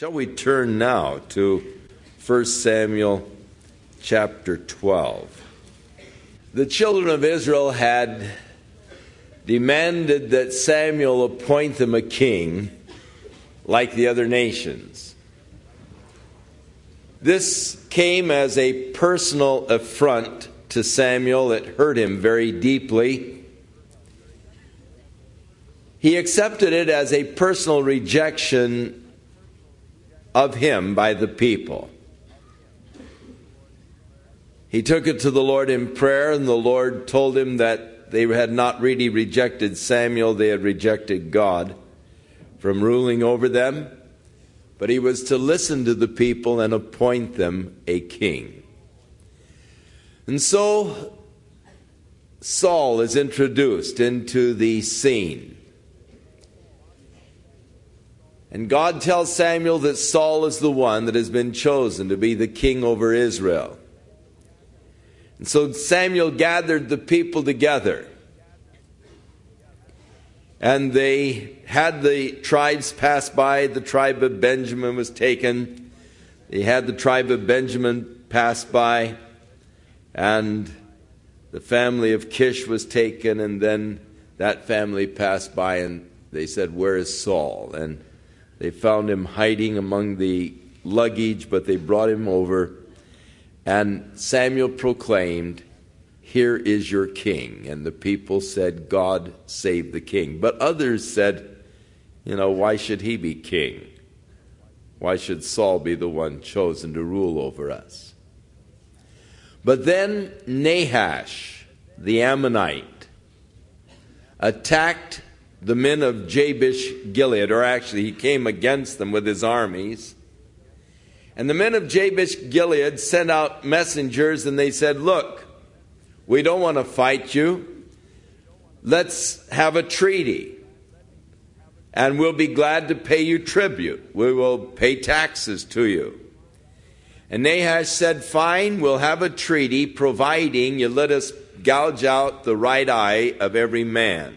Shall we turn now to 1 Samuel chapter 12? The children of Israel had demanded that Samuel appoint them a king like the other nations. This came as a personal affront to Samuel. It hurt him very deeply. He accepted it as a personal rejection of him by the people. He took it to the Lord in prayer, and the Lord told him that they had not really rejected Samuel, they had rejected God from ruling over them, but he was to listen to the people and appoint them a king. And so Saul is introduced into the scene. And God tells Samuel that Saul is the one that has been chosen to be the king over Israel. And so Samuel gathered the people together. And they had the tribes pass by. The tribe of Benjamin was taken. They had the tribe of Benjamin pass by. And the family of Kish was taken. And then that family passed by and they said, "Where is Saul?" And they found him hiding among the luggage, but they brought him over. And Samuel proclaimed, "Here is your king." And the people said, "God save the king." But others said, why should he be king? Why should Saul be the one chosen to rule over us? But then Nahash, the Ammonite, attacked the men of Jabesh Gilead, or actually he came against them with his armies. And the men of Jabesh Gilead sent out messengers and they said, "Look, we don't want to fight you. Let's have a treaty. And we'll be glad to pay you tribute. We will pay taxes to you." And Nahash said, "Fine, we'll have a treaty providing you let us gouge out the right eye of every man."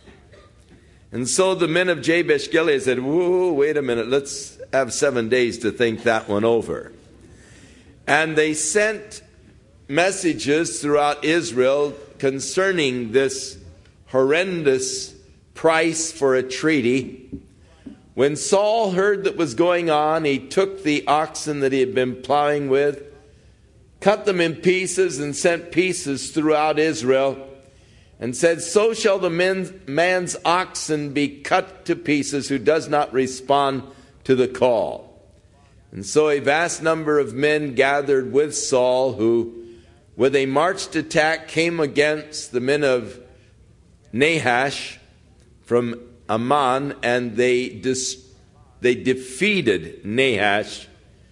And so the men of Jabesh Gilead said, "Whoa, wait a minute, let's have 7 days to think that one over." And they sent messages throughout Israel concerning this horrendous price for a treaty. When Saul heard that was going on, he took the oxen that he had been plowing with, cut them in pieces, and sent pieces throughout Israel, and said, "So shall the man's oxen be cut to pieces who does not respond to the call." And so a vast number of men gathered with Saul, who, with a marched attack, came against the men of Nahash from Ammon, and they defeated Nahash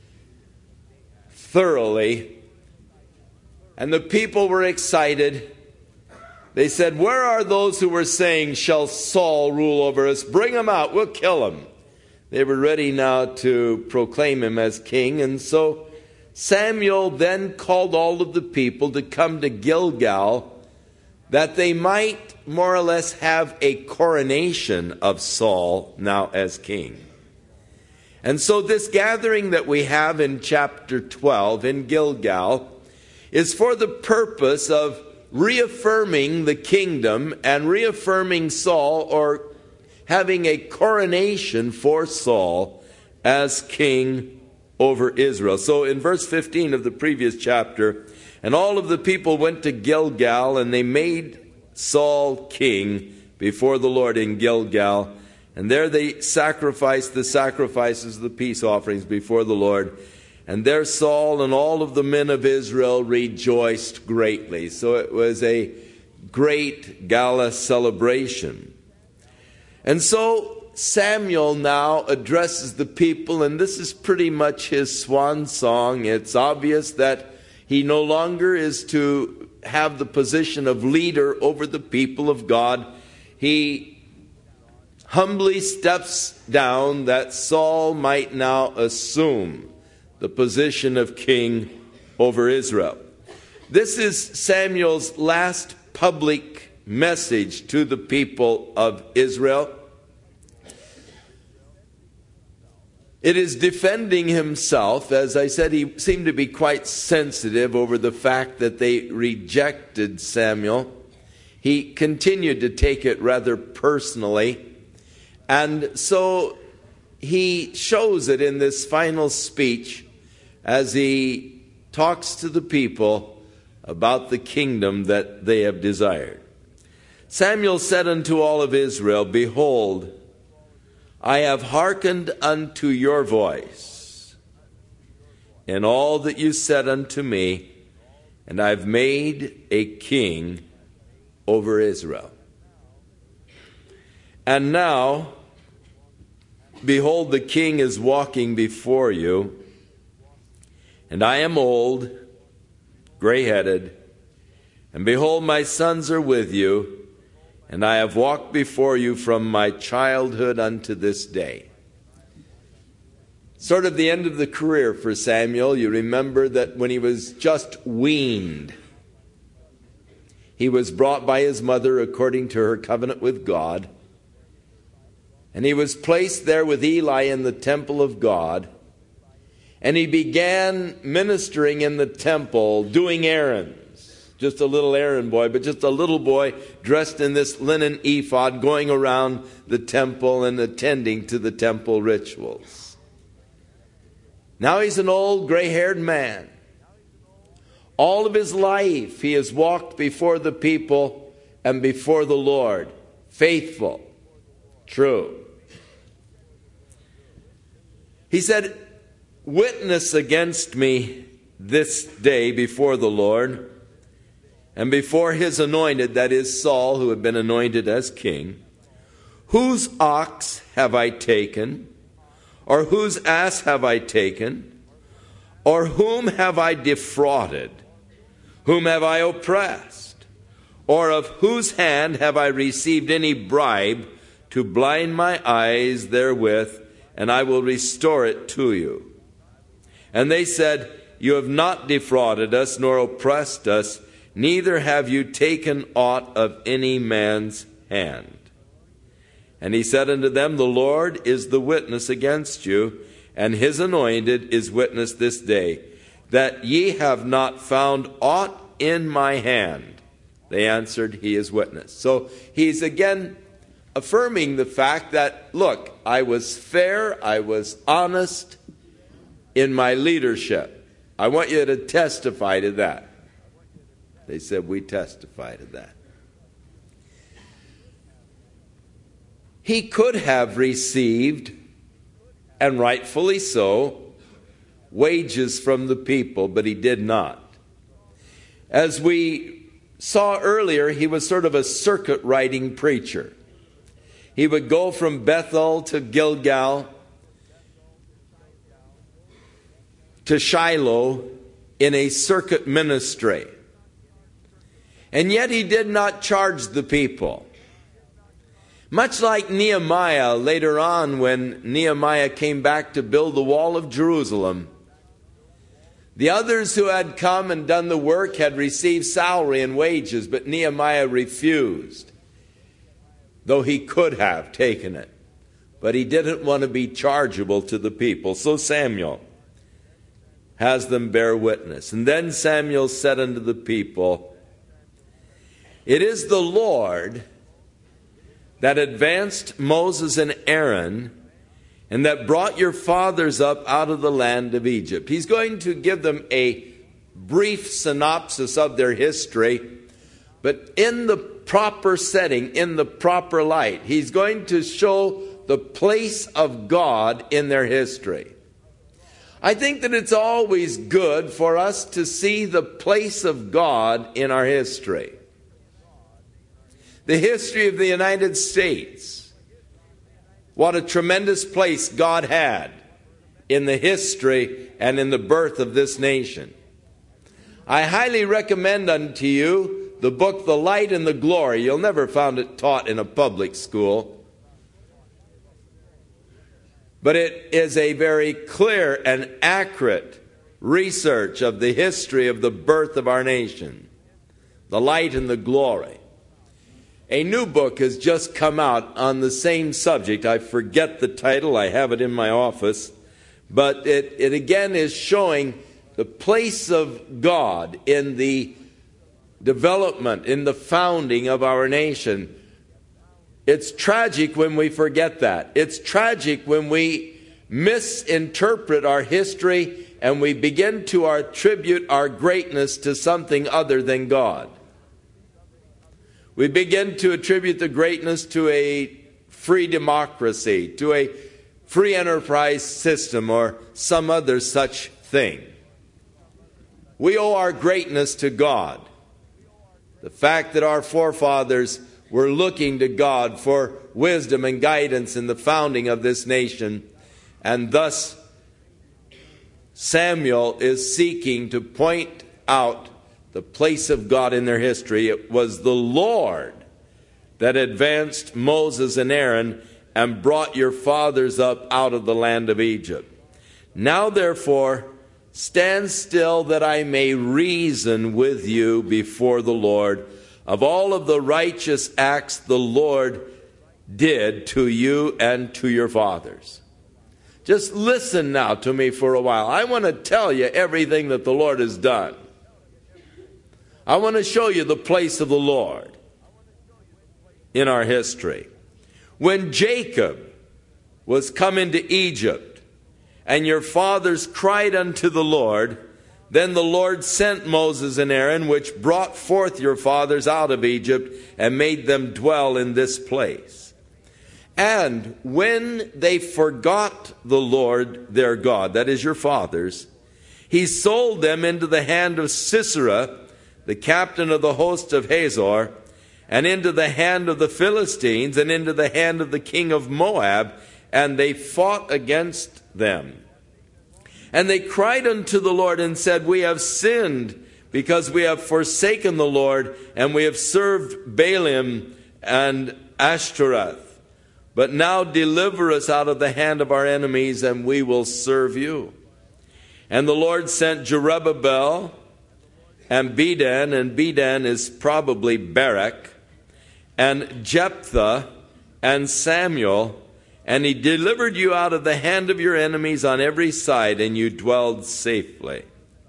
thoroughly. And the people were excited. They said, "Where are those who were saying, 'Shall Saul rule over us?' Bring him out, we'll kill him." They were ready now to proclaim him as king. And so Samuel then called all of the people to come to Gilgal, that they might more or less have a coronation of Saul now as king. And so this gathering that we have in chapter 12 in Gilgal is for the purpose of reaffirming the kingdom and reaffirming Saul, or having a coronation for Saul as king over Israel. So in verse 15 of the previous chapter, "And all of the people went to Gilgal, and they made Saul king before the Lord in Gilgal. And there they sacrificed the sacrifices of the peace offerings before the Lord. And there Saul and all of the men of Israel rejoiced greatly." So it was a great gala celebration. And so Samuel now addresses the people, and this is pretty much his swan song. It's obvious that he no longer is to have the position of leader over the people of God. He humbly steps down that Saul might now assume the position of king over Israel. This is Samuel's last public message to the people of Israel. It is defending himself. As I said, he seemed to be quite sensitive over the fact that they rejected Samuel. He continued to take it rather personally. And so he shows it in this final speech as he talks to the people about the kingdom that they have desired. Samuel said unto all of Israel, Behold, I have hearkened unto your voice in all that you said unto me, and I've made a king over Israel. And now, behold, the king is walking before you, and I am old, gray-headed, and behold, my sons are with you, and I have walked before you from my childhood unto this day. Sort of the end of the career for Samuel. You remember that when he was just weaned, he was brought by his mother according to her covenant with God. And he was placed there with Eli in the temple of God. And he began ministering in the temple, doing errands. Just a little errand boy, but just a little boy dressed in this linen ephod, going around the temple and attending to the temple rituals. Now he's an old gray-haired man. All of his life he has walked before the people and before the Lord, faithful, true. He said, Witness against me this day before the Lord, and before his anointed, that is Saul, who had been anointed as king. Whose ox have I taken? Or whose ass have I taken? Or whom have I defrauded? Whom have I oppressed? Or of whose hand have I received any bribe to blind my eyes therewith, and I will restore it to you? And they said, You have not defrauded us, nor oppressed us, neither have you taken aught of any man's hand. And he said unto them, The Lord is the witness against you, and his anointed is witness this day, that ye have not found aught in my hand. They answered, He is witness. So he's again affirming the fact that, look, I was fair, I was honest in my leadership. I want you to testify to that. They said, we testify to that. He could have received, and rightfully so, wages from the people, but he did not. As we saw earlier, he was sort of a circuit-riding preacher. He would go from Bethel to Gilgal to Shiloh in a circuit ministry. And yet he did not charge the people. Much like Nehemiah later on, when Nehemiah came back to build the wall of Jerusalem, the others who had come and done the work had received salary and wages, but Nehemiah refused, though he could have taken it. But he didn't want to be chargeable to the people. So Samuel has them bear witness. And then Samuel said unto the people, It is the Lord that advanced Moses and Aaron, and that brought your fathers up out of the land of Egypt. He's going to give them a brief synopsis of their history, but in the proper setting, in the proper light. He's going to show the place of God in their history. I think that it's always good for us to see the place of God in our history. The history of the United States. What a tremendous place God had in the history and in the birth of this nation. I highly recommend unto you the book, The Light and the Glory. You'll never find it taught in a public school. But it is a very clear and accurate research of the history of the birth of our nation. The Light and the Glory. A new book has just come out on the same subject. I forget the title. I have it in my office. But it again is showing the place of God in the development, in the founding of our nation. It's tragic when we forget that. It's tragic when we misinterpret our history and we begin to attribute our greatness to something other than God. We begin to attribute the greatness to a free democracy, to a free enterprise system, or some other such thing. We owe our greatness to God. The fact that our forefathers were looking to God for wisdom and guidance in the founding of this nation, and thus Samuel is seeking to point out the place of God in their history. It was the Lord that advanced Moses and Aaron and brought your fathers up out of the land of Egypt. Now therefore, stand still that I may reason with you before the Lord of all of the righteous acts the Lord did to you and to your fathers. Just listen now to me for a while. I want to tell you everything that the Lord has done. I want to show you the place of the Lord in our history. When Jacob was come into Egypt, and your fathers cried unto the Lord, then the Lord sent Moses and Aaron, which brought forth your fathers out of Egypt, and made them dwell in this place. And when they forgot the Lord their God, that is your fathers, he sold them into the hand of Sisera, the captain of the host of Hazor, and into the hand of the Philistines, and into the hand of the king of Moab, and they fought against them. And they cried unto the Lord and said, we have sinned, because we have forsaken the Lord, and we have served Baalim and Ashtoreth. But now deliver us out of the hand of our enemies, and we will serve you. And the Lord sent Jerubbaal and Bedan is probably Barak, and Jephthah and Samuel, and he delivered you out of the hand of your enemies on every side, and you dwelled safely.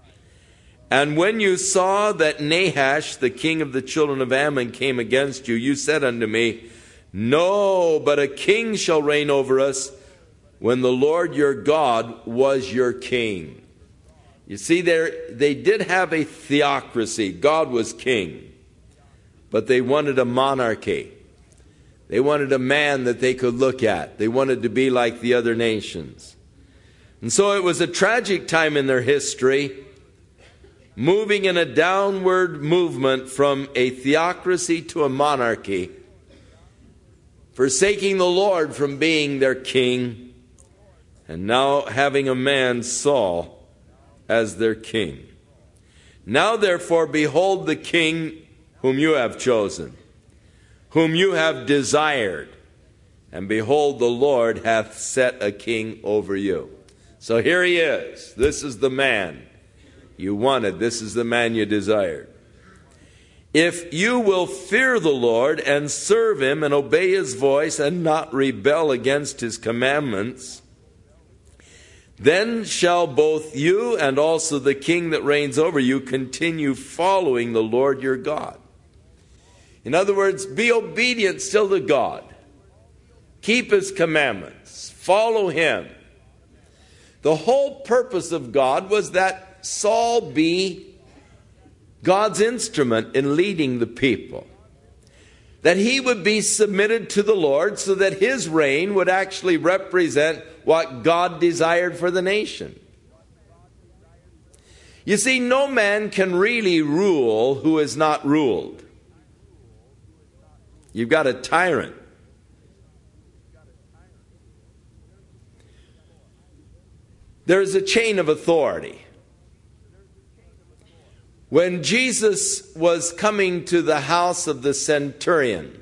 And when you saw that Nahash, the king of the children of Ammon, came against you, you said unto me, no, but a king shall reign over us, when the Lord your God was your king. You see, they did have a theocracy. God was king. But they wanted a monarchy. They wanted a man that they could look at. They wanted to be like the other nations. And so it was a tragic time in their history, moving in a downward movement from a theocracy to a monarchy, forsaking the Lord from being their king, and now having a man, Saul, as their king. Now therefore, behold the king whom you have chosen, whom you have desired, and behold, the Lord hath set a king over you. So here he is. This is the man you wanted. This is the man you desired. If you will fear the Lord and serve him and obey his voice and not rebel against his commandments, then shall both you and also the king that reigns over you continue following the Lord your God. In other words, be obedient still to God. Keep his commandments. Follow him. The whole purpose of God was that Saul be God's instrument in leading the people. That he would be submitted to the Lord so that his reign would actually represent what God desired for the nation. You see, no man can really rule who is not ruled. You've got a tyrant. There is a chain of authority. When Jesus was coming to the house of the centurion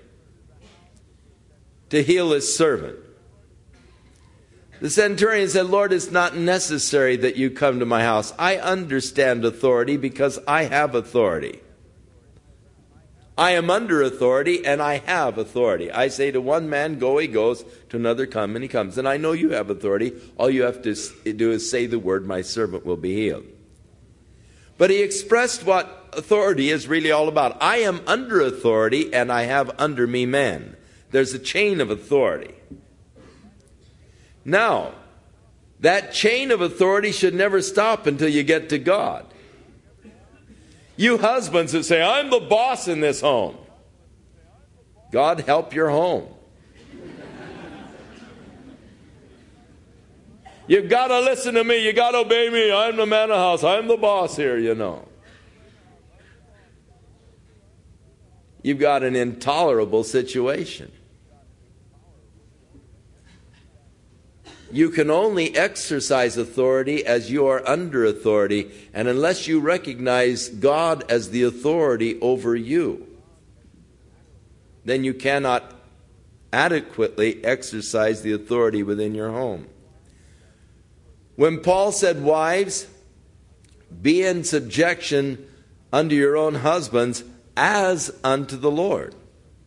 to heal his servant, the centurion said, Lord, it's not necessary that you come to my house. I understand authority because I have authority. I am under authority, and I have authority. I say to one man, go, he goes. To another, come, and he comes. And I know you have authority. All you have to do is say the word, my servant will be healed. But he expressed what authority is really all about. I am under authority, and I have under me men. There's a chain of authority. Now, that chain of authority should never stop until you get to God. You husbands who say, I'm the boss in this home. God help your home. You've got to listen to me. You've got to obey me. I'm the man of the house. I'm the boss here, you know. You've got an intolerable situation. You can only exercise authority as you are under authority, and unless you recognize God as the authority over you, then you cannot adequately exercise the authority within your home. When Paul said, wives, be in subjection unto your own husbands as unto the Lord.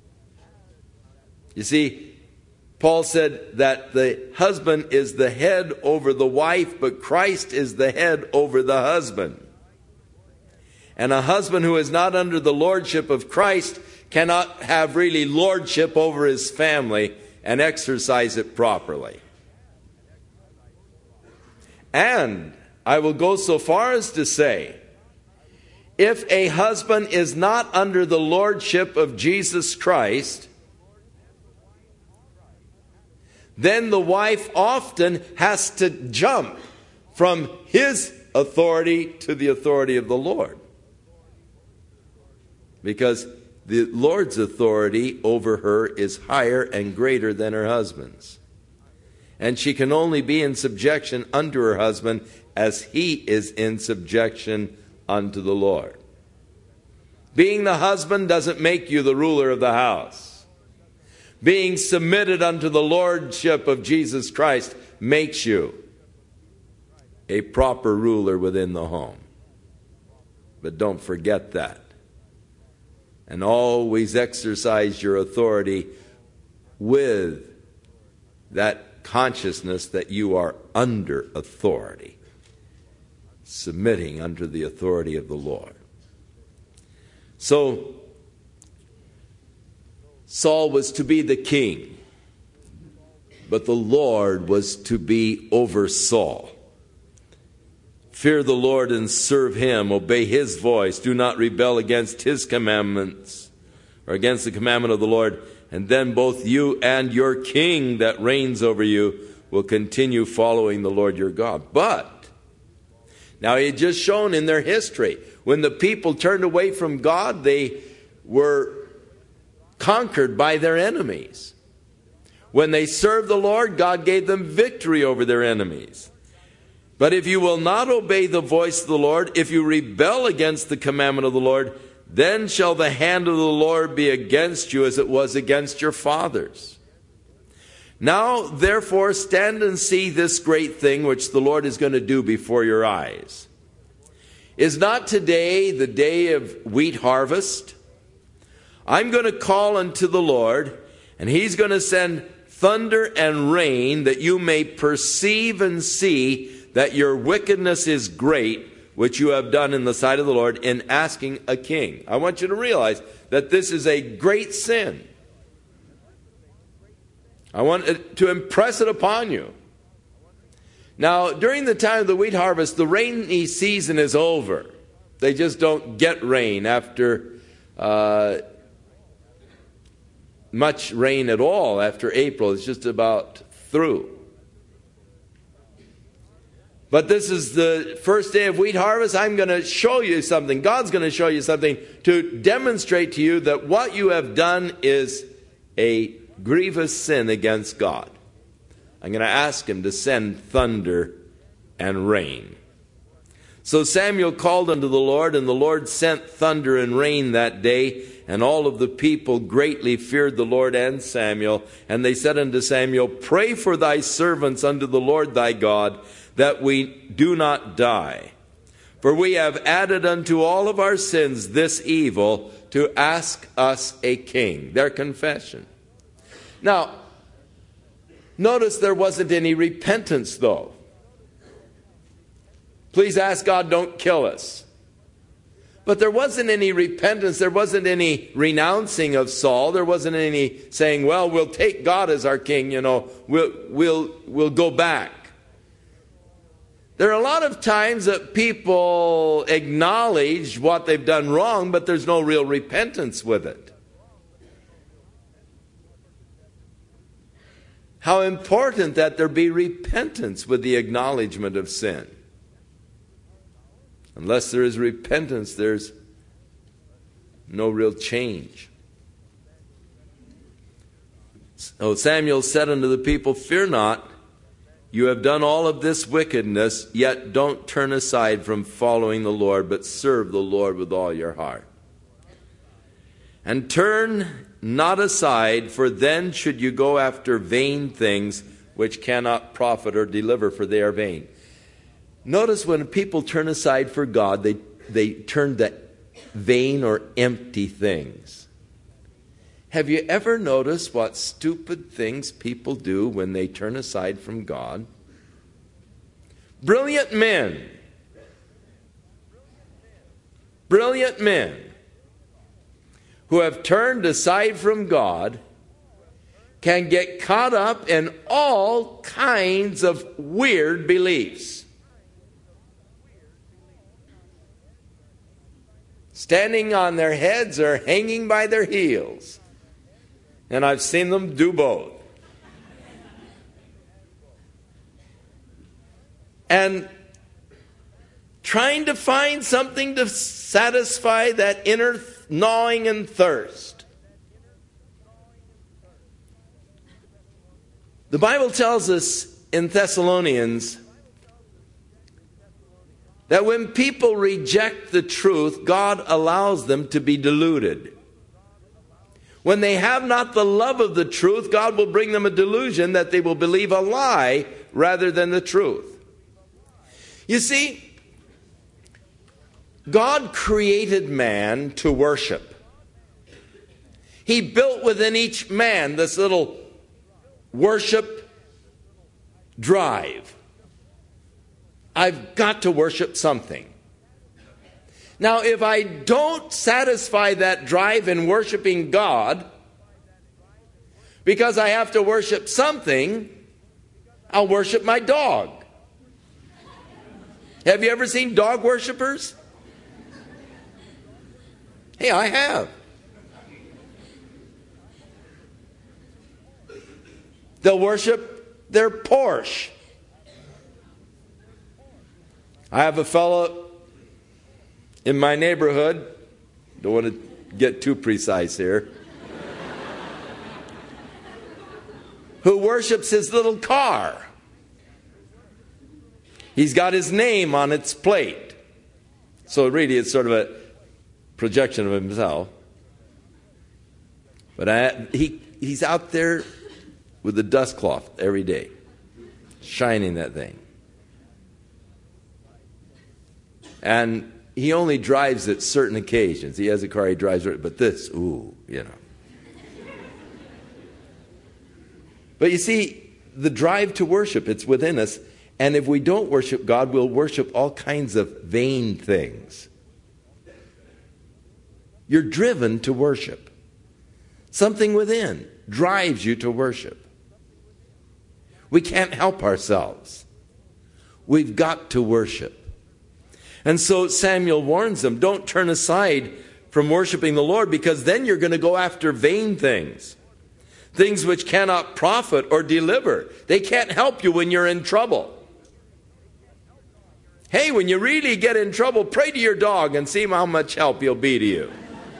You see, Paul said that the husband is the head over the wife, but Christ is the head over the husband. And a husband who is not under the lordship of Christ cannot have really lordship over his family and exercise it properly. And I will go so far as to say, if a husband is not under the lordship of Jesus Christ, then the wife often has to jump from his authority to the authority of the Lord. Because the Lord's authority over her is higher and greater than her husband's. And she can only be in subjection unto her husband as he is in subjection unto the Lord. Being the husband doesn't make you the ruler of the house. Being submitted unto the lordship of Jesus Christ makes you a proper ruler within the home. But don't forget that. And always exercise your authority with that consciousness that you are under authority, submitting under the authority of the Lord. So, Saul was to be the king, but the Lord was to be over Saul. Fear the Lord and serve him. Obey his voice. Do not rebel against his commandments or against the commandment of the Lord. And then both you and your king that reigns over you will continue following the Lord your God. But, now he had just shown in their history, when the people turned away from God, they were conquered by their enemies. When they served the Lord, God gave them victory over their enemies. But if you will not obey the voice of the Lord, if you rebel against the commandment of the Lord, then shall the hand of the Lord be against you as it was against your fathers. Now, therefore, stand and see this great thing which the Lord is going to do before your eyes. Is not today the day of wheat harvest? I'm going to call unto the Lord, and he's going to send thunder and rain that you may perceive and see that your wickedness is great, which you have done in the sight of the Lord in asking a king. I want you to realize that this is a great sin. I want to impress it upon you. Now, during the time of the wheat harvest, the rainy season is over. They just don't get rain after much rain at all after April. It's just about through. But this is the first day of wheat harvest. I'm going to show you something. God's going to show you something to demonstrate to you that what you have done is a grievous sin against God. I'm going to ask him to send thunder and rain. So Samuel called unto the Lord, and the Lord sent thunder and rain that day, and all of the people greatly feared the Lord and Samuel. And they said unto Samuel, pray for thy servants unto the Lord thy God, that we do not die. For we have added unto all of our sins this evil, to ask us a king. Their confession. Now, notice there wasn't any repentance, though. Please ask God, don't kill us. But there wasn't any repentance. There wasn't any renouncing of Saul. There wasn't any saying, well, we'll take God as our king, we'll go back. There are a lot of times that people acknowledge what they've done wrong, but there's no real repentance with it. How important that there be repentance with the acknowledgement of sin. Unless there is repentance, there's no real change. So Samuel said unto the people, fear not, you have done all of this wickedness, yet don't turn aside from following the Lord, but serve the Lord with all your heart. And turn not aside, for then should you go after vain things which cannot profit or deliver, for they are vain. Notice when people turn aside for God, they turn to vain or empty things. Have you ever noticed what stupid things people do when they turn aside from God? Brilliant men who have turned aside from God can get caught up in all kinds of weird beliefs. Standing on their heads or hanging by their heels. And I've seen them do both. And trying to find something to satisfy that inner gnawing and thirst. The Bible tells us in Thessalonians that when people reject the truth, God allows them to be deluded. When they have not the love of the truth, God will bring them a delusion that they will believe a lie rather than the truth. You see, God created man to worship. He built within each man this little worship drive. I've got to worship something. Now, if I don't satisfy that drive in worshiping God, because I have to worship something, I'll worship my dog. Have you ever seen dog worshipers? Hey, I have. They'll worship their Porsche. I have a fellow in my neighborhood, don't want to get too precise here, who worships his little car. He's got his name on its plate. So really it's sort of a projection of himself. But he's out there with a dust cloth every day, shining that thing. And he only drives at certain occasions. He has a car, he drives it, but this, But you see, the drive to worship, it's within us. And if we don't worship God, we'll worship all kinds of vain things. You're driven to worship. Something within drives you to worship. We can't help ourselves. We've got to worship. And so Samuel warns them, don't turn aside from worshiping the Lord, because then you're going to go after vain things. Things which cannot profit or deliver. They can't help you when you're in trouble. Hey, when you really get in trouble, pray to your dog and see how much help he'll be to you.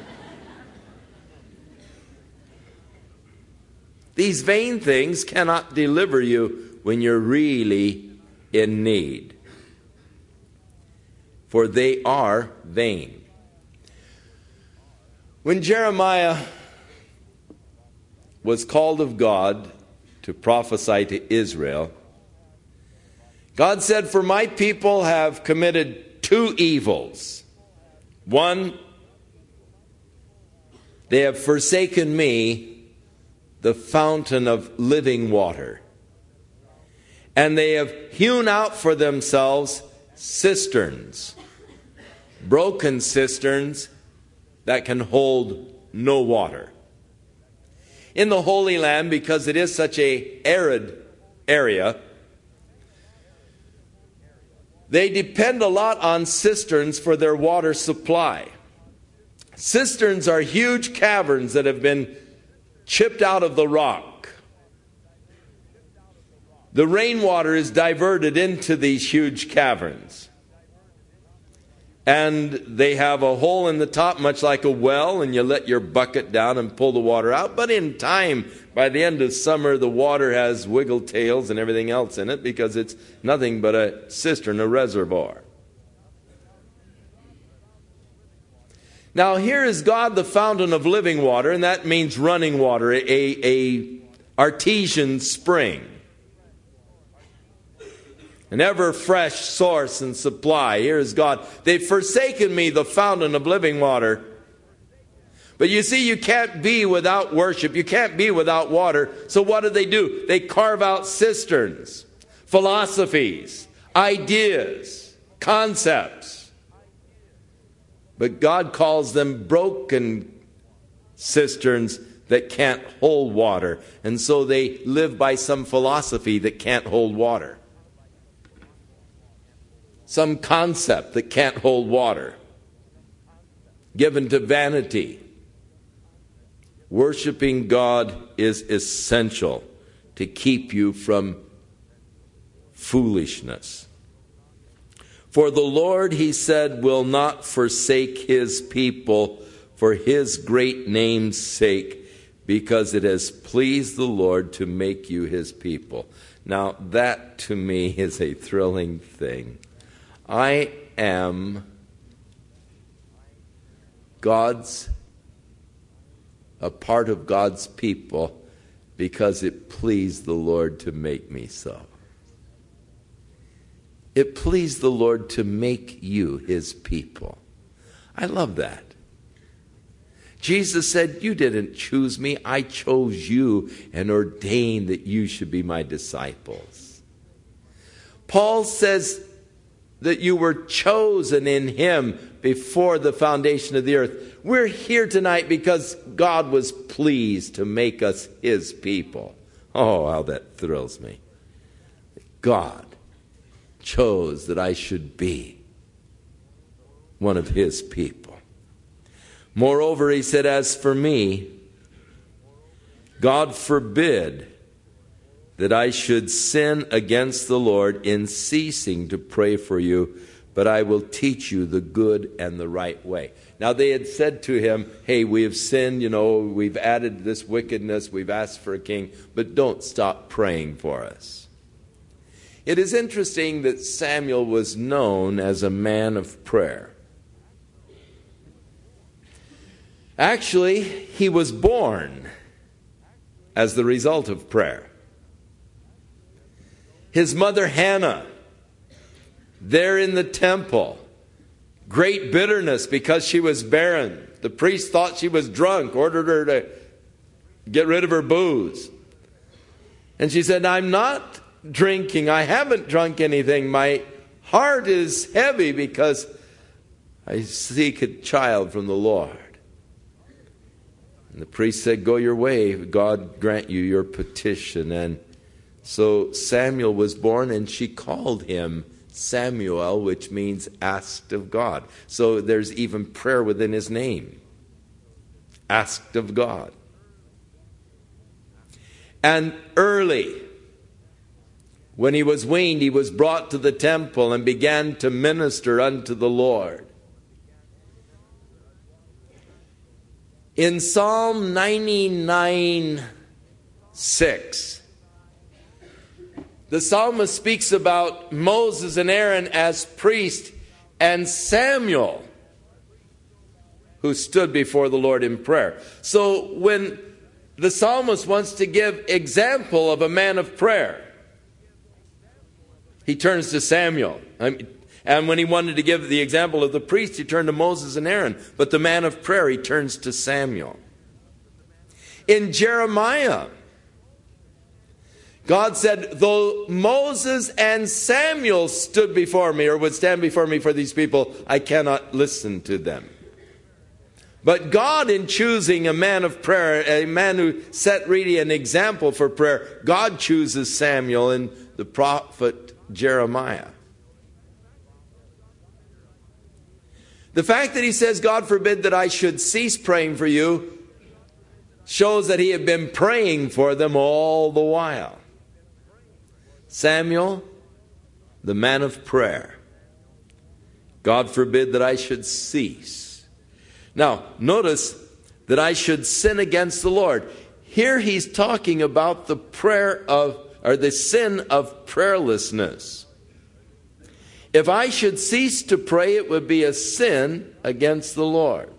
These vain things cannot deliver you when you're really in need. For they are vain. When Jeremiah was called of God to prophesy to Israel, God said, for my people have committed two evils. One, they have forsaken me, the fountain of living water. And they have hewn out for themselves cisterns, broken cisterns that can hold no water. In the Holy Land, because it is such an arid area, they depend a lot on cisterns for their water supply. Cisterns are huge caverns that have been chipped out of the rock. The rainwater is diverted into these huge caverns. And they have a hole in the top, much like a well, and you let your bucket down and pull the water out. But in time, by the end of summer, the water has wiggle tails and everything else in it because it's nothing but a cistern, a reservoir. Now here is God, the fountain of living water, and that means running water, a artesian spring. An ever-fresh source and supply. Here is God. They've forsaken me, the fountain of living water. But you see, you can't be without worship. You can't be without water. So what do? They carve out cisterns, philosophies, ideas, concepts. But God calls them broken cisterns that can't hold water. And so they live by some philosophy that can't hold water. Some concept that can't hold water, given to vanity. Worshiping God is essential to keep you from foolishness. For the Lord, he said, will not forsake his people for his great name's sake, because it has pleased the Lord to make you his people. Now, that to me is a thrilling thing. I am a part of God's people because it pleased the Lord to make me so. It pleased the Lord to make you his people. I love that. Jesus said, you didn't choose me, I chose you and ordained that you should be my disciples. Paul says that you were chosen in him before the foundation of the earth. We're here tonight because God was pleased to make us his people. Oh, how that thrills me. God chose that I should be one of his people. Moreover, he said, as for me, God forbid that I should sin against the Lord in ceasing to pray for you, but I will teach you the good and the right way. Now they had said to him, hey, we have sinned, we've added this wickedness, we've asked for a king, but don't stop praying for us. It is interesting that Samuel was known as a man of prayer. Actually, he was born as the result of prayer. His mother Hannah, there in the temple, great bitterness because she was barren. The priest thought she was drunk, ordered her to get rid of her booze. And she said, I'm not drinking. I haven't drunk anything. My heart is heavy because I seek a child from the Lord. And the priest said, go your way. God grant you your petition. And so Samuel was born, and she called him Samuel, which means asked of God. So there's even prayer within his name. Asked of God. And early, when he was weaned, he was brought to the temple and began to minister unto the Lord. In Psalm 99:6, the psalmist speaks about Moses and Aaron as priest and Samuel who stood before the Lord in prayer. So when the psalmist wants to give example of a man of prayer, he turns to Samuel. And when he wanted to give the example of the priest, he turned to Moses and Aaron. But the man of prayer, he turns to Samuel. In Jeremiah, God said, though Moses and Samuel stood before me, or would stand before me for these people, I cannot listen to them. But God, in choosing a man of prayer, a man who set really an example for prayer, God chooses Samuel and the prophet Jeremiah. The fact that he says, God forbid that I should cease praying for you, shows that he had been praying for them all the while. Samuel, the man of prayer. God forbid that I should cease. Now, notice that I should sin against the Lord. Here he's talking about the sin of prayerlessness. If I should cease to pray, it would be a sin against the Lord.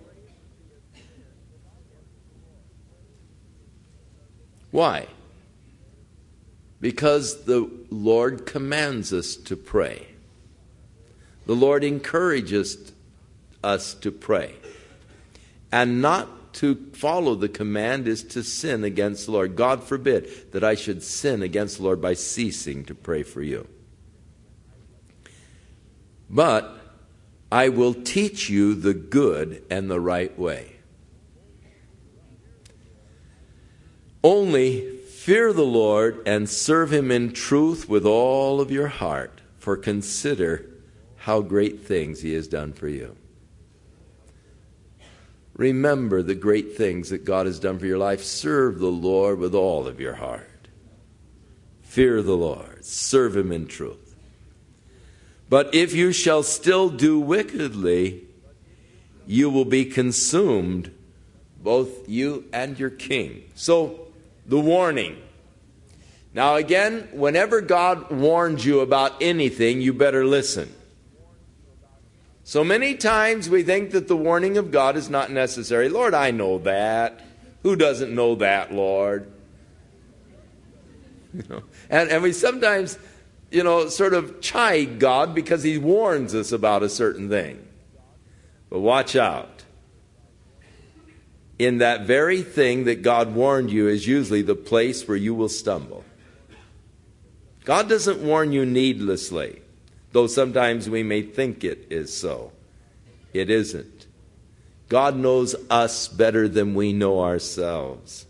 Why? Because the Lord commands us to pray. The Lord encourages us to pray. And not to follow the command is to sin against the Lord. God forbid that I should sin against the Lord by ceasing to pray for you. But I will teach you the good and the right way. Only fear the Lord and serve him in truth with all of your heart, for consider how great things he has done for you. Remember the great things that God has done for your life. Serve the Lord with all of your heart. Fear the Lord. Serve him in truth. But if you shall still do wickedly, you will be consumed, both you and your king. So, the warning. Now again, whenever God warns you about anything, you better listen. So many times we think that the warning of God is not necessary. Lord, I know that. Who doesn't know that, Lord? And we sometimes, sort of chide God because he warns us about a certain thing. But watch out. In that very thing that God warned you is usually the place where you will stumble. God doesn't warn you needlessly, though sometimes we may think it is so. It isn't. God knows us better than we know ourselves.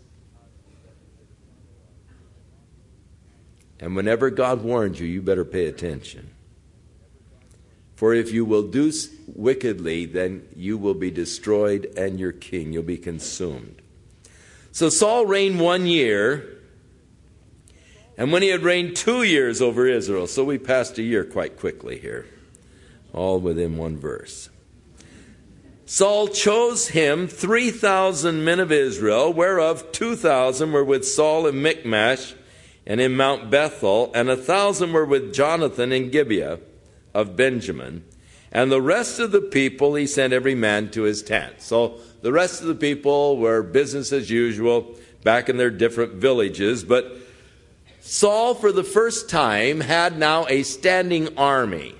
And whenever God warns you, you better pay attention. For if you will do wickedly, then you will be destroyed and your king, you'll be consumed. So Saul reigned 1 year, and when he had reigned 2 years over Israel, so we passed a year quite quickly here, all within one verse. Saul chose him 3,000 men of Israel, whereof 2,000 were with Saul in Michmash and in Mount Bethel, and 1,000 were with Jonathan in Gibeah of Benjamin, and the rest of the people he sent every man to his tent. So the rest of the people were business as usual back in their different villages, but Saul for the first time had now a standing army.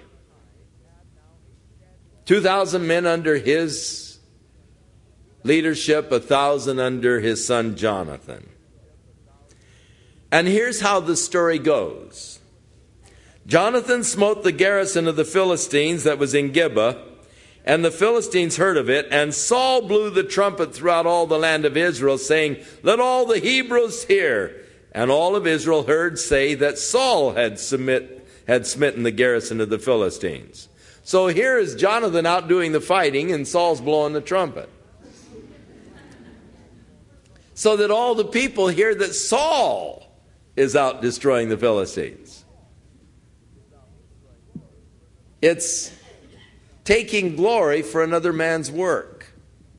2,000 men under his leadership, 1,000 under his son Jonathan. And here's how the story goes. Jonathan smote the garrison of the Philistines that was in Gibeah, and the Philistines heard of it, and Saul blew the trumpet throughout all the land of Israel, saying, let all the Hebrews hear. And all of Israel heard say that Saul had smitten the garrison of the Philistines. So here is Jonathan out doing the fighting, and Saul's blowing the trumpet. So that all the people hear that Saul is out destroying the Philistines. It's taking glory for another man's work.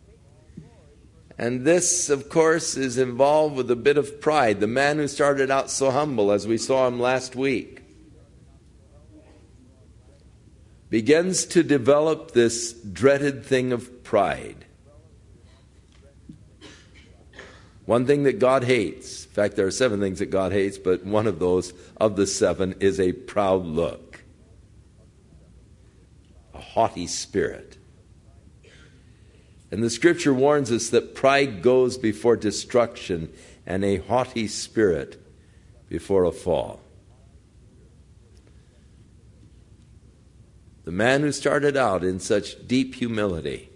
And this, of course, is involved with a bit of pride. The man who started out so humble, as we saw him last week, begins to develop this dreaded thing of pride. One thing that God hates, in fact, there are 7 things that God hates, but one of those, of the 7, is a proud look. haughty spirit. And the scripture warns us that pride goes before destruction and a haughty spirit before a fall. The man who started out in such deep humility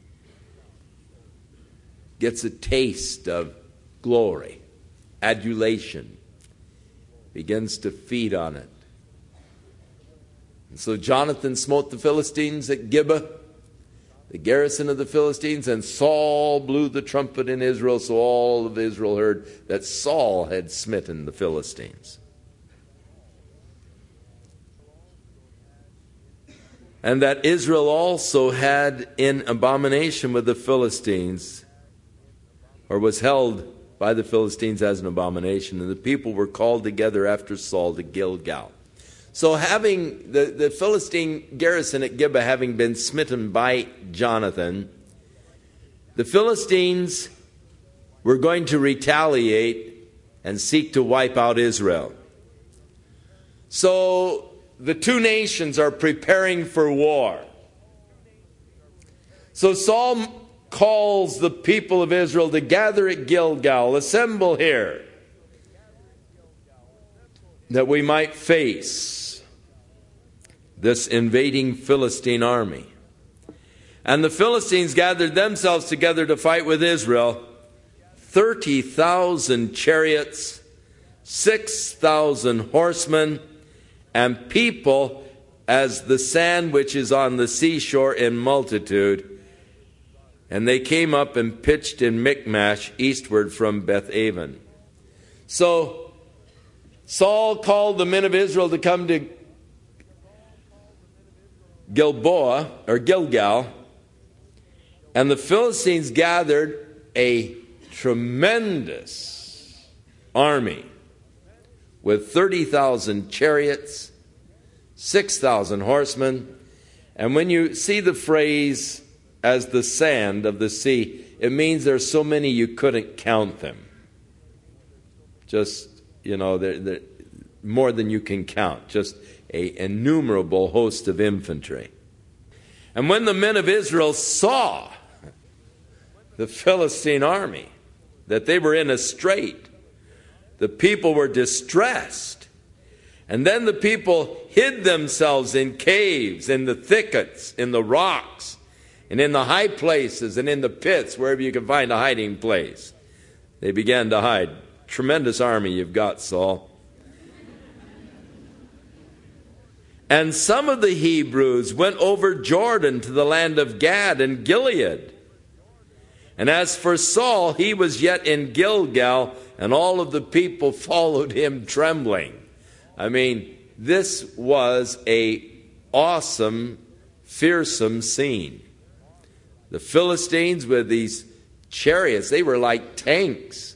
gets a taste of glory, adulation, begins to feed on it. And so Jonathan smote the Philistines at Gibeah, the garrison of the Philistines, and Saul blew the trumpet in Israel, so all of Israel heard that Saul had smitten the Philistines. And that Israel also had in abomination with the Philistines, or was held by the Philistines as an abomination, and the people were called together after Saul to Gilgal. So having the Philistine garrison at Gibeah having been smitten by Jonathan, the Philistines were going to retaliate and seek to wipe out Israel. So the two nations are preparing for war. So Saul calls the people of Israel to gather at Gilgal, assemble here, that we might face this invading Philistine army. And the Philistines gathered themselves together to fight with Israel. 30,000 chariots, 6,000 horsemen, and people as the sand which is on the seashore in multitude. And they came up and pitched in Michmash eastward from Beth-aven. So Saul called the men of Israel to come to Gilgal, and the Philistines gathered a tremendous army with 30,000 chariots, 6,000 horsemen. And when you see the phrase as the sand of the sea, it means there's so many you couldn't count them. Just, they're more than you can count. Just an innumerable host of infantry. And when the men of Israel saw the Philistine army, that they were in a strait, the people were distressed. And then the people hid themselves in caves, in the thickets, in the rocks, and in the high places, and in the pits, wherever you could find a hiding place. They began to hide. Tremendous army you've got, Saul. And some of the Hebrews went over Jordan to the land of Gad and Gilead. And as for Saul, he was yet in Gilgal, and all of the people followed him trembling. I mean, this was an awesome, fearsome scene. The Philistines with these chariots, they were like tanks.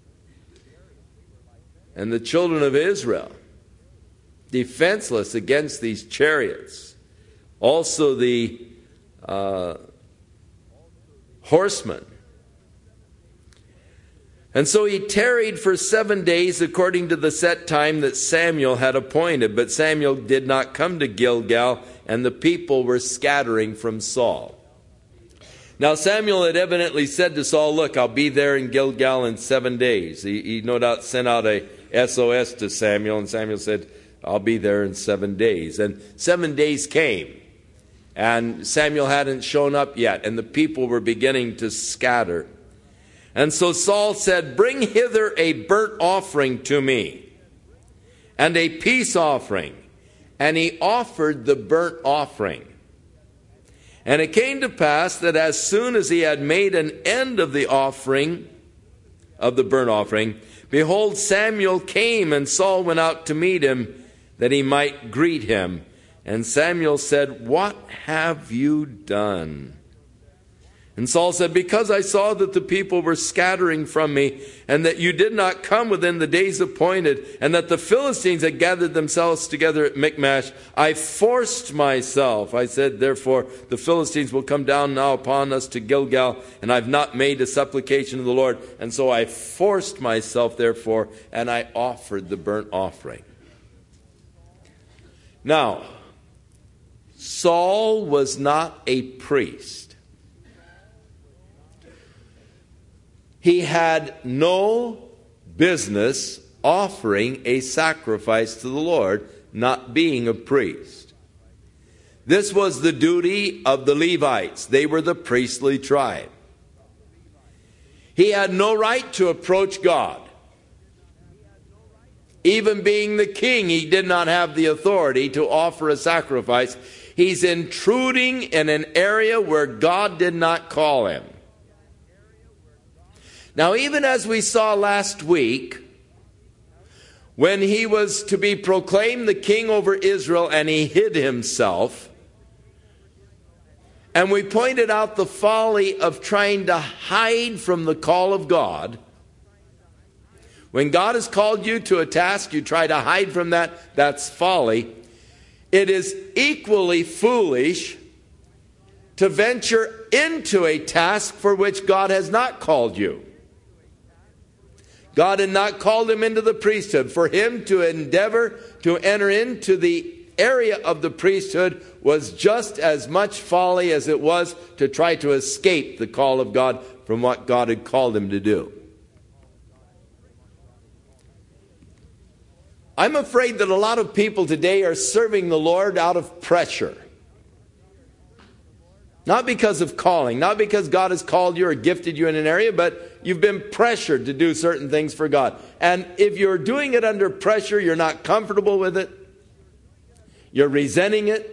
And the children of Israel, defenseless against these chariots. Also the horsemen. And so he tarried for 7 days according to the set time that Samuel had appointed. But Samuel did not come to Gilgal, and the people were scattering from Saul. Now Samuel had evidently said to Saul, look, I'll be there in Gilgal in 7 days. He no doubt sent out a SOS to Samuel, and Samuel said, I'll be there in 7 days. And 7 days came, and Samuel hadn't shown up yet, and the people were beginning to scatter. And so Saul said, bring hither a burnt offering to me, and a peace offering. And he offered the burnt offering. And it came to pass that as soon as he had made an end of the offering, of the burnt offering, behold, Samuel came, and Saul went out to meet him, that he might greet him. And Samuel said, what have you done? And Saul said, because I saw that the people were scattering from me, and that you did not come within the days appointed, and that the Philistines had gathered themselves together at Michmash, I forced myself. I said, therefore, the Philistines will come down now upon us to Gilgal, and I've not made a supplication to the Lord. And so I forced myself, therefore, and I offered the burnt offering. Now, Saul was not a priest. He had no business offering a sacrifice to the Lord, not being a priest. This was the duty of the Levites. They were the priestly tribe. He had no right to approach God. Even being the king, he did not have the authority to offer a sacrifice. He's intruding in an area where God did not call him. Now, even as we saw last week, when he was to be proclaimed the king over Israel and he hid himself, and we pointed out the folly of trying to hide from the call of God. When God has called you to a task, you try to hide from that. That's folly. It is equally foolish to venture into a task for which God has not called you. God had not called him into the priesthood. For him to endeavor to enter into the area of the priesthood was just as much folly as it was to try to escape the call of God from what God had called him to do. I'm afraid that a lot of people today are serving the Lord out of pressure. Not because of calling, not because God has called you or gifted you in an area, but you've been pressured to do certain things for God. And if you're doing it under pressure, you're not comfortable with it, you're resenting it,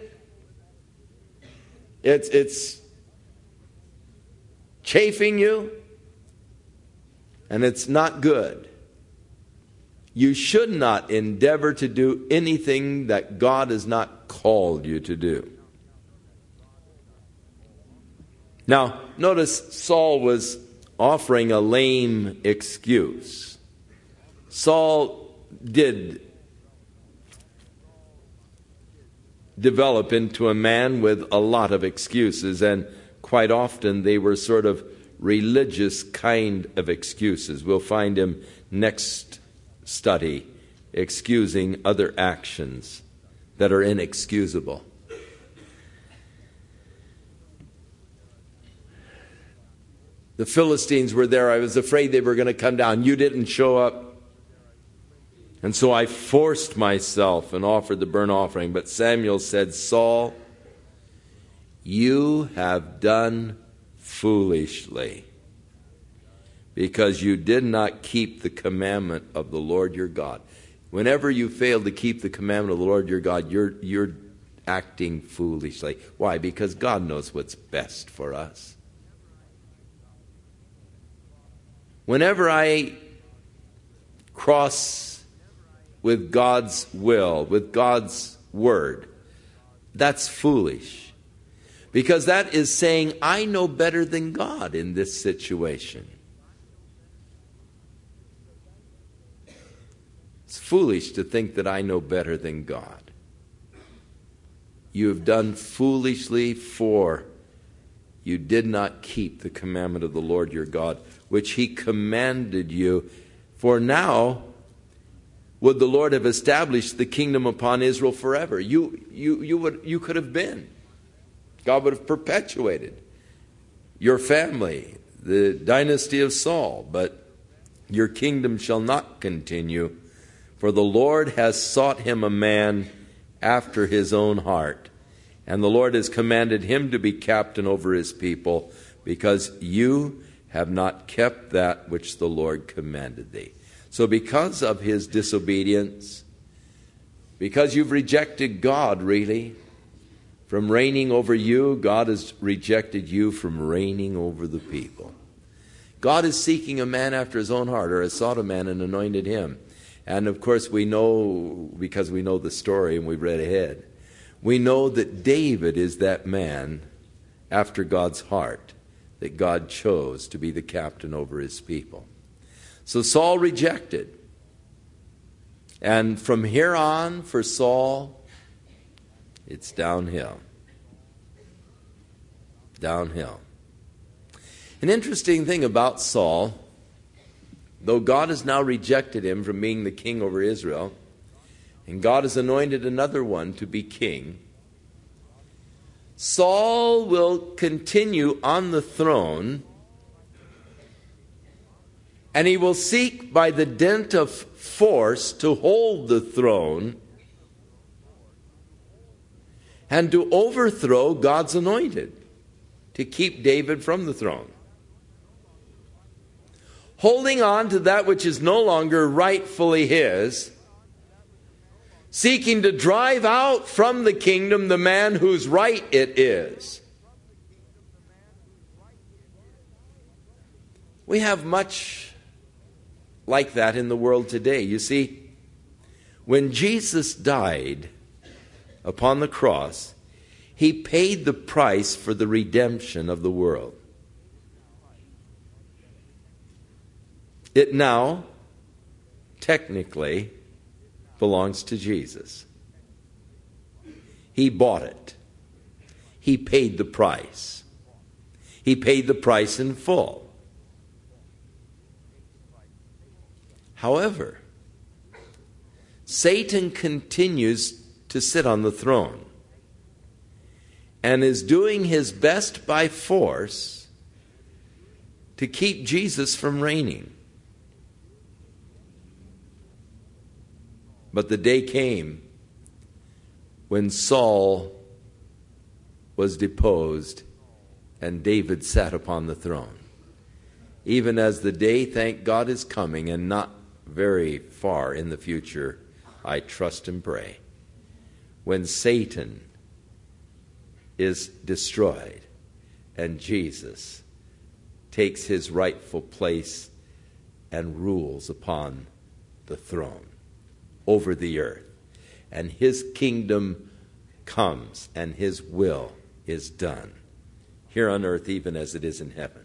it's chafing you, and it's not good. You should not endeavor to do anything that God has not called you to do. Now, notice Saul was offering a lame excuse. Saul did develop into a man with a lot of excuses, and quite often they were sort of religious kind of excuses. We'll find him next study excusing other actions that are inexcusable. The Philistines were there. I was afraid they were going to come down. You didn't show up. And so I forced myself and offered the burnt offering. But Samuel said, Saul, you have done foolishly, because you did not keep the commandment of the Lord your God. Whenever you fail to keep the commandment of the Lord your God, you're acting foolishly. Why? Because God knows what's best for us. Whenever I cross with God's will, with God's word, that's foolish. Because that is saying, I know better than God in this situation. It's foolish to think that I know better than God. You have done foolishly, for you did not keep the commandment of the Lord your God, which he commanded you. For now would the Lord have established the kingdom upon Israel forever. You could have been. God would have perpetuated your family, the dynasty of Saul, but your kingdom shall not continue, for the Lord has sought him a man after his own heart, and the Lord has commanded him to be captain over his people, because you have not kept that which the Lord commanded thee. So because of his disobedience, because you've rejected God, really, from reigning over you, God has rejected you from reigning over the people. God is seeking a man after his own heart, or has sought a man and anointed him. And of course we know, because we know the story and we've read ahead, we know that David is that man after God's heart that God chose to be the captain over his people. So Saul rejected. And from here on, for Saul, it's downhill. Downhill. An interesting thing about Saul, though God has now rejected him from being the king over Israel, and God has anointed another one to be king, Saul will continue on the throne, and he will seek by the dint of force to hold the throne and to overthrow God's anointed, to keep David from the throne. Holding on to that which is no longer rightfully his, seeking to drive out from the kingdom the man whose right it is. We have much like that in the world today. You see, when Jesus died upon the cross, he paid the price for the redemption of the world. It now, technically, belongs to Jesus. He bought it. He paid the price. He paid the price in full. However, Satan continues to sit on the throne and is doing his best by force to keep Jesus from reigning. But the day came when Saul was deposed and David sat upon the throne. Even as the day, thank God, is coming, and not very far in the future, I trust and pray, when Satan is destroyed and Jesus takes his rightful place and rules upon the throne over the earth, and his kingdom comes and his will is done here on earth even as it is in heaven.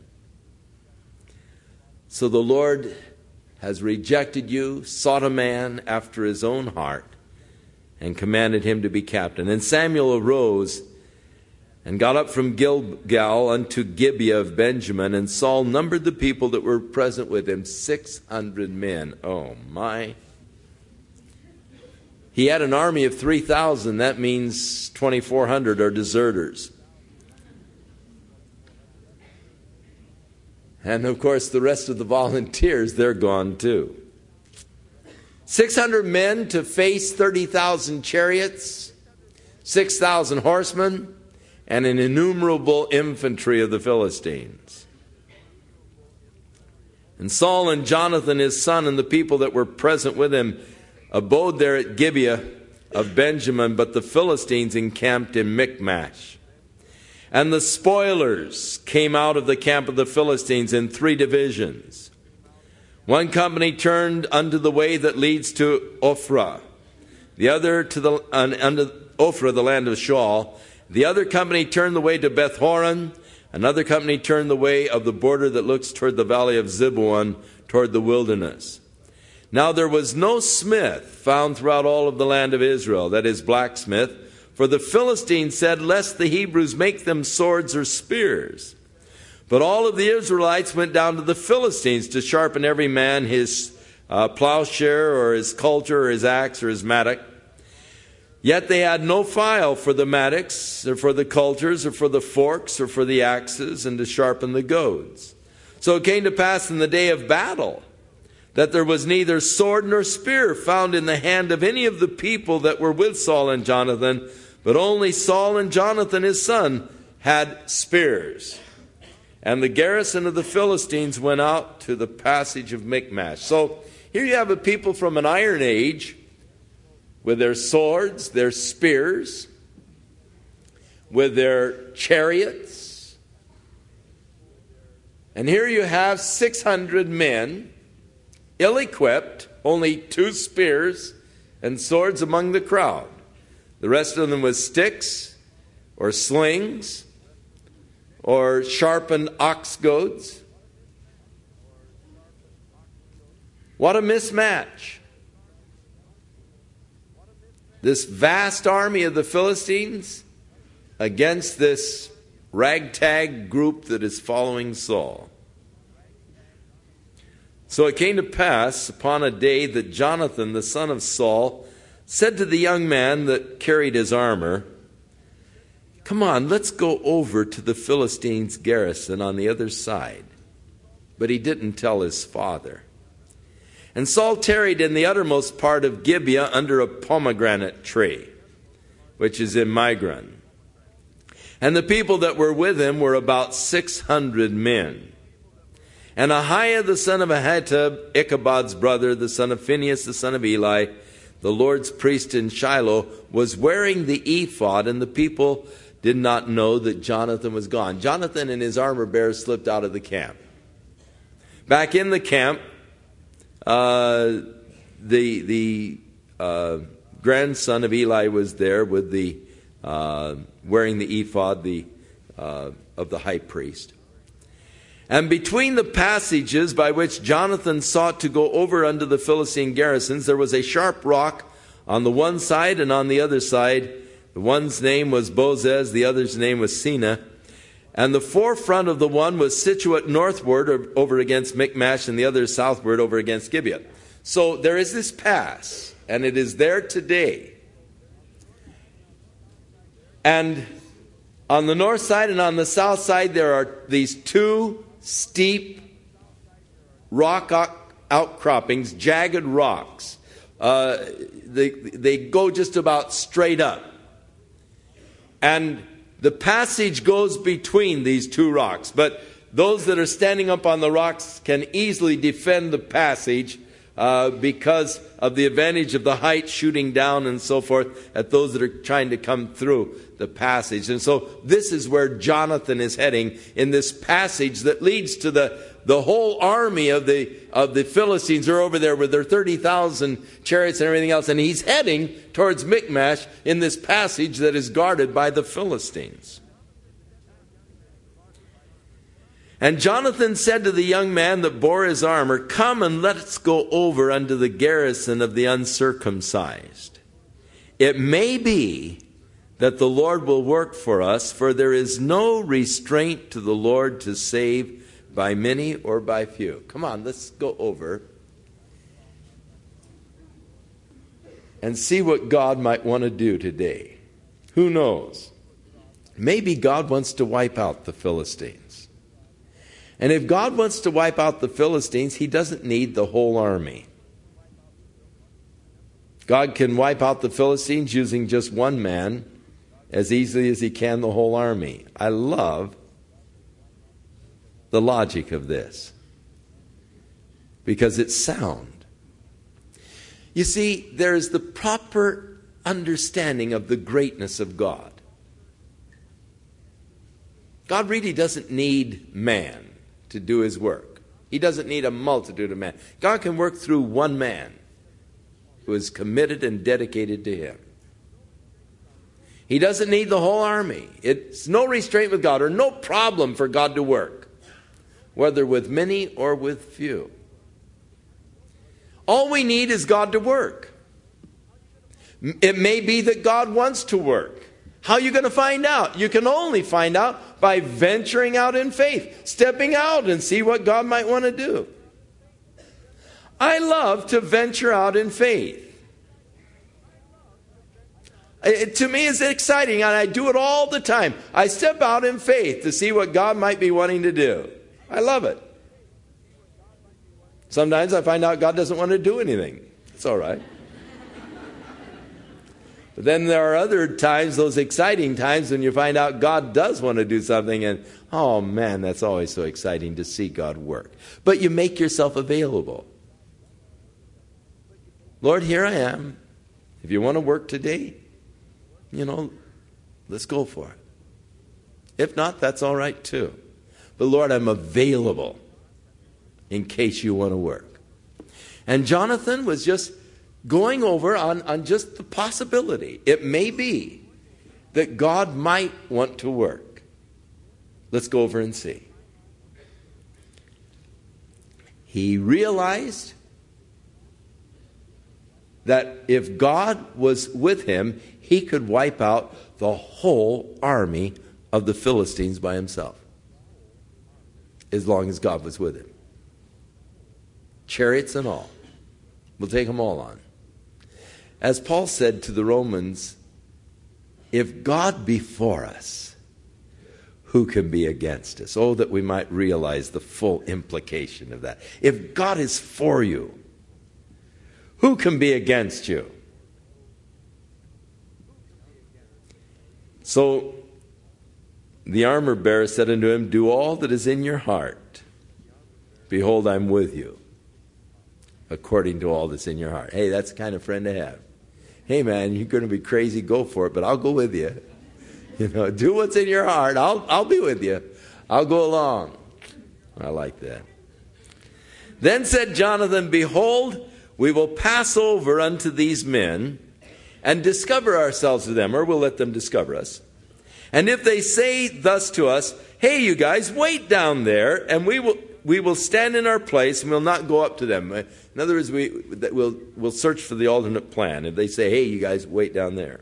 So the Lord has rejected you, sought a man after his own heart, and commanded him to be captain. And Samuel arose and got up from Gilgal unto Gibeah of Benjamin, and Saul numbered the people that were present with him, 600 men. Oh my! He had an army of 3,000. That means 2,400 are deserters. And of course, the rest of the volunteers, they're gone too. 600 men to face 30,000 chariots, 6,000 horsemen, and an innumerable infantry of the Philistines. And Saul and Jonathan his son and the people that were present with him abode there at Gibeah of Benjamin, but the Philistines encamped in Michmash. And the spoilers came out of the camp of the Philistines in 3 divisions. One company turned unto the way that leads to Ophrah, the other to unto Ophrah, the land of Shaul. The other company turned the way to Beth-horon. Another company turned the way of the border that looks toward the valley of Zeboim, toward the wilderness. Now there was no smith found throughout all of the land of Israel, that is, blacksmith, for the Philistines said, lest the Hebrews make them swords or spears. But all of the Israelites went down to the Philistines to sharpen every man his plowshare or his coulter or his axe or his mattock. Yet they had no file for the mattocks or for the coulters or for the forks or for the axes and to sharpen the goads. So it came to pass in the day of battle that there was neither sword nor spear found in the hand of any of the people that were with Saul and Jonathan, but only Saul and Jonathan his son had spears. And the garrison of the Philistines went out to the passage of Michmash. So here you have a people from an iron age with their swords, their spears, with their chariots. And here you have 600 men, ill-equipped, only 2 spears and swords among the crowd. The rest of them with sticks or slings or sharpened ox goads. What a mismatch. This vast army of the Philistines against this ragtag group that is following Saul. So it came to pass upon a day that Jonathan, the son of Saul, said to the young man that carried his armor, "Come on, let's go over to the Philistines' garrison on the other side." But he didn't tell his father. And Saul tarried in the uttermost part of Gibeah under a pomegranate tree, which is in Migron. And the people that were with him were about 600 men. And Ahiah the son of Ahitub, Ichabod's brother, the son of Phinehas, the son of Eli, the Lord's priest in Shiloh, was wearing the ephod, and the people did not know that Jonathan was gone. Jonathan and his armor bearers slipped out of the camp. Back in the camp, the grandson of Eli was there with the wearing the ephod of the high priest. And between the passages by which Jonathan sought to go over unto the Philistine garrisons, there was a sharp rock on the one side and on the other side. The one's name was Bozez, the other's name was Sina. And the forefront of the one was situate northward over against Michmash, and the other southward over against Gibeah. So there is this pass, and it is there today. And on the north side and on the south side, there are these two steep rock outcroppings, jagged rocks. They go just about straight up. And the passage goes between these two rocks. But those that are standing up on the rocks can easily defend the passage because of the advantage of the height shooting down and so forth at those that are trying to come through the passage. And so this is where Jonathan is heading in this passage that leads to the whole army of the Philistines are over there with their 30,000 chariots and everything else. And he's heading towards Michmash in this passage that is guarded by the Philistines. And Jonathan said to the young man that bore his armor, "Come and let's go over unto the garrison of the uncircumcised. It may be that the Lord will work for us, for there is no restraint to the Lord to save by many or by few." Come on, let's go over and see what God might want to do today. Who knows? Maybe God wants to wipe out the Philistines. And if God wants to wipe out the Philistines, he doesn't need the whole army. God can wipe out the Philistines using just one man as easily as he can the whole army. I love the logic of this because it's sound. You see, there is the proper understanding of the greatness of God. God really doesn't need man to do his work. He doesn't need a multitude of men. God can work through one man who is committed and dedicated to him. He doesn't need the whole army. It's no restraint with God or no problem for God to work, whether with many or with few. All we need is God to work. It may be that God wants to work. How are you going to find out? You can only find out by venturing out in faith, stepping out and see what God might want to do. I love to venture out in faith. To me, it's exciting, and I do it all the time. I step out in faith to see what God might be wanting to do. I love it. Sometimes I find out God doesn't want to do anything. It's all right. But then there are other times, those exciting times, when you find out God does want to do something, and oh man, that's always so exciting to see God work. But you make yourself available. Lord, here I am. If you want to work today, let's go for it. If not, that's all right too. But Lord, I'm available in case you want to work. And Jonathan was just going over on just the possibility. It may be that God might want to work. Let's go over and see. He realized that if God was with him, he could wipe out the whole army of the Philistines by himself, as long as God was with him. Chariots and all. We'll take them all on. As Paul said to the Romans, If God be for us, who can be against us? Oh, that we might realize the full implication of that. If God is for you, who can be against you? So the armor bearer said unto him, do all that is in your heart. Behold, I'm with you, according to all that's in your heart. Hey, that's the kind of friend to have. Hey, man, you're going to be crazy, go for it, but I'll go with you. You know, do what's in your heart. I'll be with you. I'll go along. I like that. Then said Jonathan, behold, we will pass over unto these men and discover ourselves to them, or we'll let them discover us. And if they say thus to us, hey, you guys, wait down there, and we will stand in our place, and we'll not go up to them. In other words, we'll search for the alternate plan. If they say, hey, you guys, wait down there.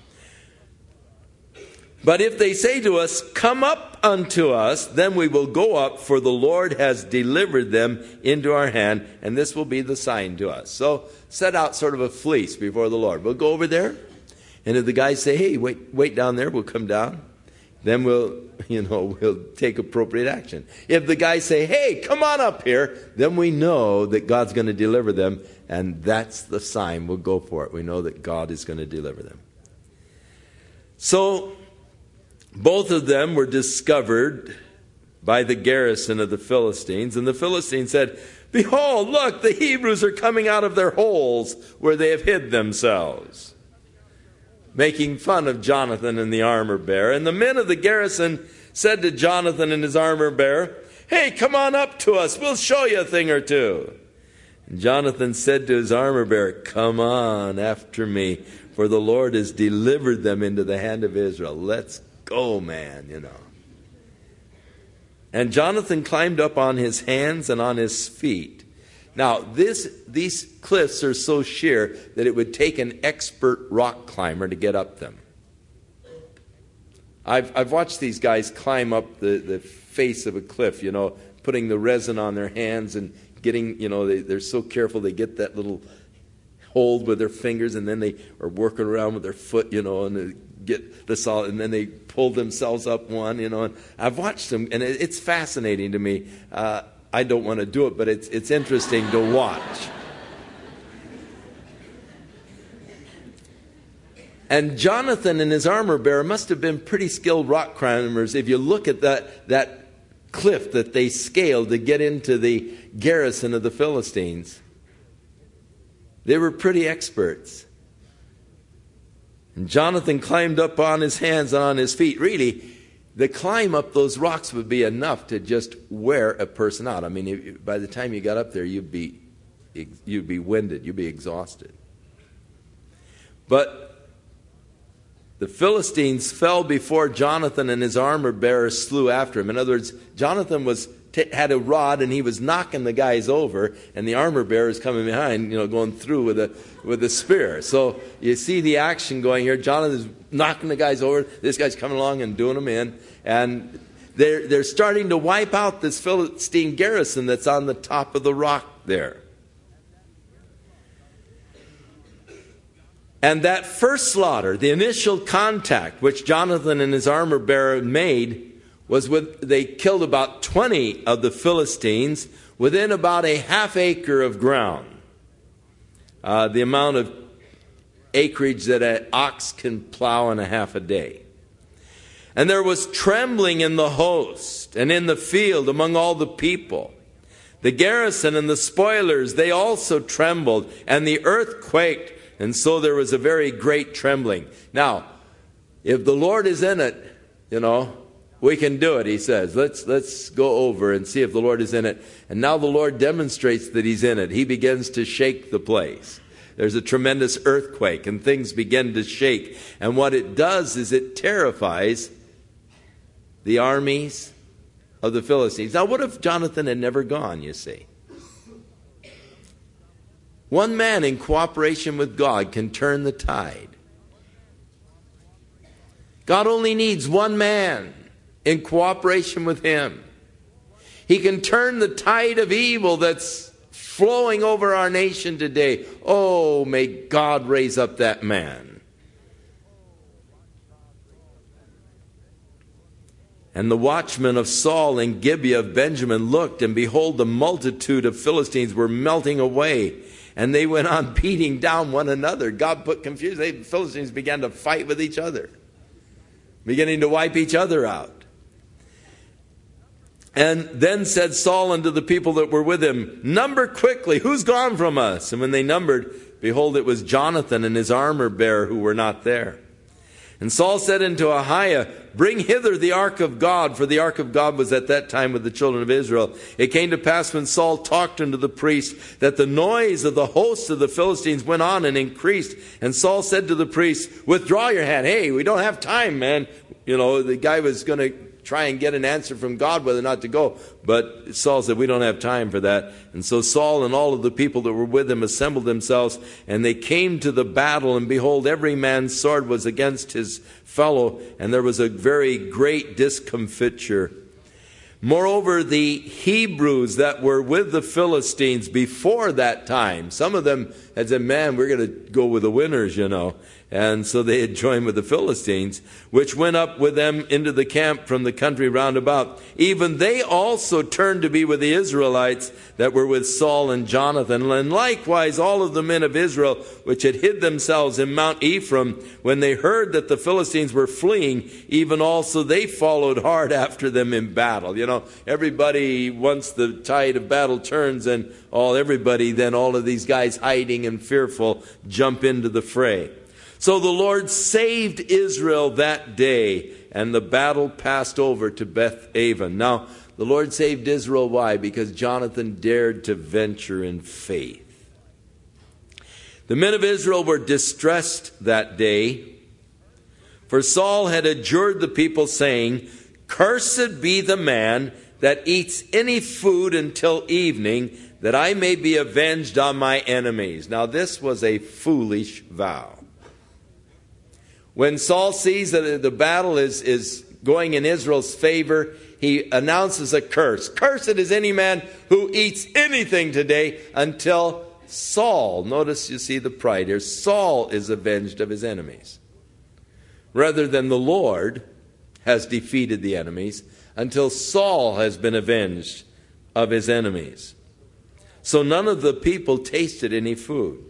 But if they say to us, come up unto us, then we will go up, for the Lord has delivered them into our hand, and this will be the sign to us. So set out sort of a fleece before the Lord. We'll go over there, and if the guys say, hey, wait down there, we'll come down. Then we'll take appropriate action. If the guys say, hey, come on up here, then we know that God's going to deliver them, and that's the sign. We'll go for it. We know that God is going to deliver them. So both of them were discovered by the garrison of the Philistines. And the Philistines said, behold, look, the Hebrews are coming out of their holes where they have hid themselves. Making fun of Jonathan and the armor bearer. And the men of the garrison said to Jonathan and his armor bearer, hey, come on up to us. We'll show you a thing or two. And Jonathan said to his armor bearer, come on after me, for the Lord has delivered them into the hand of Israel. Let's go, man, you know. And Jonathan climbed up on his hands and on his feet. Now, these cliffs are so sheer that it would take an expert rock climber to get up them. I've watched these guys climb up the face of a cliff, you know, putting the resin on their hands and getting, you know, they're so careful they get that little hold with their fingers, and then they are working around with their foot, you know, and they get the solid, and then they pull themselves up one, you know. And I've watched them, and it's fascinating to me. I don't want to do it, but it's interesting to watch. And Jonathan and his armor bearer must have been pretty skilled rock climbers. If you look at that cliff that they scaled to get into the garrison of the Philistines, they were pretty experts. And Jonathan climbed up on his hands and on his feet. Really, the climb up those rocks would be enough to just wear a person out. I mean, by the time you got up there, you'd be winded, you'd be exhausted. But the Philistines fell before Jonathan, and his armor bearer slew after him. In other words, Jonathan had a rod, and he was knocking the guys over, and the armor bearer is coming behind, you know, going through with a spear. So you see the action going here. Jonathan's knocking the guys over. This guy's coming along and doing them in, and they're starting to wipe out this Philistine garrison that's on the top of the rock there. And that first slaughter, the initial contact which Jonathan and his armor bearer made, they killed about 20 of the Philistines within about a half acre of ground. The amount of acreage that an ox can plow in a half a day. And there was trembling in the host and in the field among all the people. The garrison and the spoilers, they also trembled, and the earth quaked, and so there was a very great trembling. Now, if the Lord is in it, you know, we can do it, he says. Let's go over and see if the Lord is in it. And now the Lord demonstrates that he's in it. He begins to shake the place. There's a tremendous earthquake, and things begin to shake. And what it does is it terrifies the armies of the Philistines. Now, what if Jonathan had never gone, you see? One man in cooperation with God can turn the tide. God only needs one man in cooperation with him. He can turn the tide of evil that's flowing over our nation today. Oh, may God raise up that man. And the watchmen of Saul in Gibeah of Benjamin looked, and behold, the multitude of Philistines were melting away. And they went on beating down one another. God put confusion. The Philistines began to fight with each other, beginning to wipe each other out. And then said Saul unto the people that were with him, number quickly, who's gone from us? And when they numbered, behold, it was Jonathan and his armor bearer who were not there. And Saul said unto Ahiah, bring hither the ark of God, for the ark of God was at that time with the children of Israel. It came to pass when Saul talked unto the priest, that the noise of the hosts of the Philistines went on and increased. And Saul said to the priest, withdraw your hand. Hey, we don't have time, man. You know, the guy was going to try and get an answer from God whether or not to go. But Saul said, we don't have time for that. And so Saul and all of the people that were with him assembled themselves, and they came to the battle, and behold, every man's sword was against his fellow, and there was a very great discomfiture. Moreover, the Hebrews that were with the Philistines before that time, some of them had said, man, we're going to go with the winners, you know. And so they had joined with the Philistines, which went up with them into the camp from the country round about. Even they also turned to be with the Israelites that were with Saul and Jonathan. And likewise all of the men of Israel, which had hid themselves in Mount Ephraim, when they heard that the Philistines were fleeing, even also they followed hard after them in battle. You know, everybody, once the tide of battle turns, and everybody, then all of these guys hiding and fearful jump into the fray. So the Lord saved Israel that day, and the battle passed over to Beth-aven. Now, the Lord saved Israel. Why? Because Jonathan dared to venture in faith. The men of Israel were distressed that day, for Saul had adjured the people, saying, cursed be the man that eats any food until evening, that I may be avenged on my enemies. Now, this was a foolish vow. When Saul sees that the battle is going in Israel's favor, he announces a curse. Cursed is any man who eats anything today until Saul, notice you see the pride here, Saul is avenged of his enemies. Rather than the Lord has defeated the enemies, until Saul has been avenged of his enemies. So none of the people tasted any food.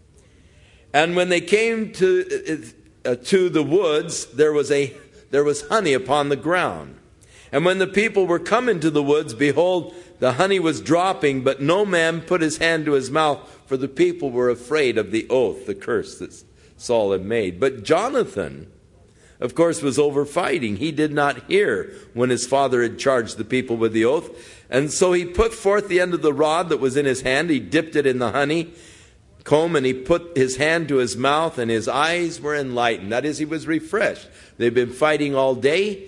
And when they came to the woods, there was honey upon the ground. And when the people were coming to the woods, behold, the honey was dropping, but no man put his hand to his mouth, for the people were afraid of the oath, the curse that Saul had made. But Jonathan, of course, was over fighting. He did not hear when his father had charged the people with the oath. And so he put forth the end of the rod that was in his hand. He dipped it in the honey comb, and he put his hand to his mouth, and his eyes were enlightened. That is, he was refreshed. They've been fighting all day.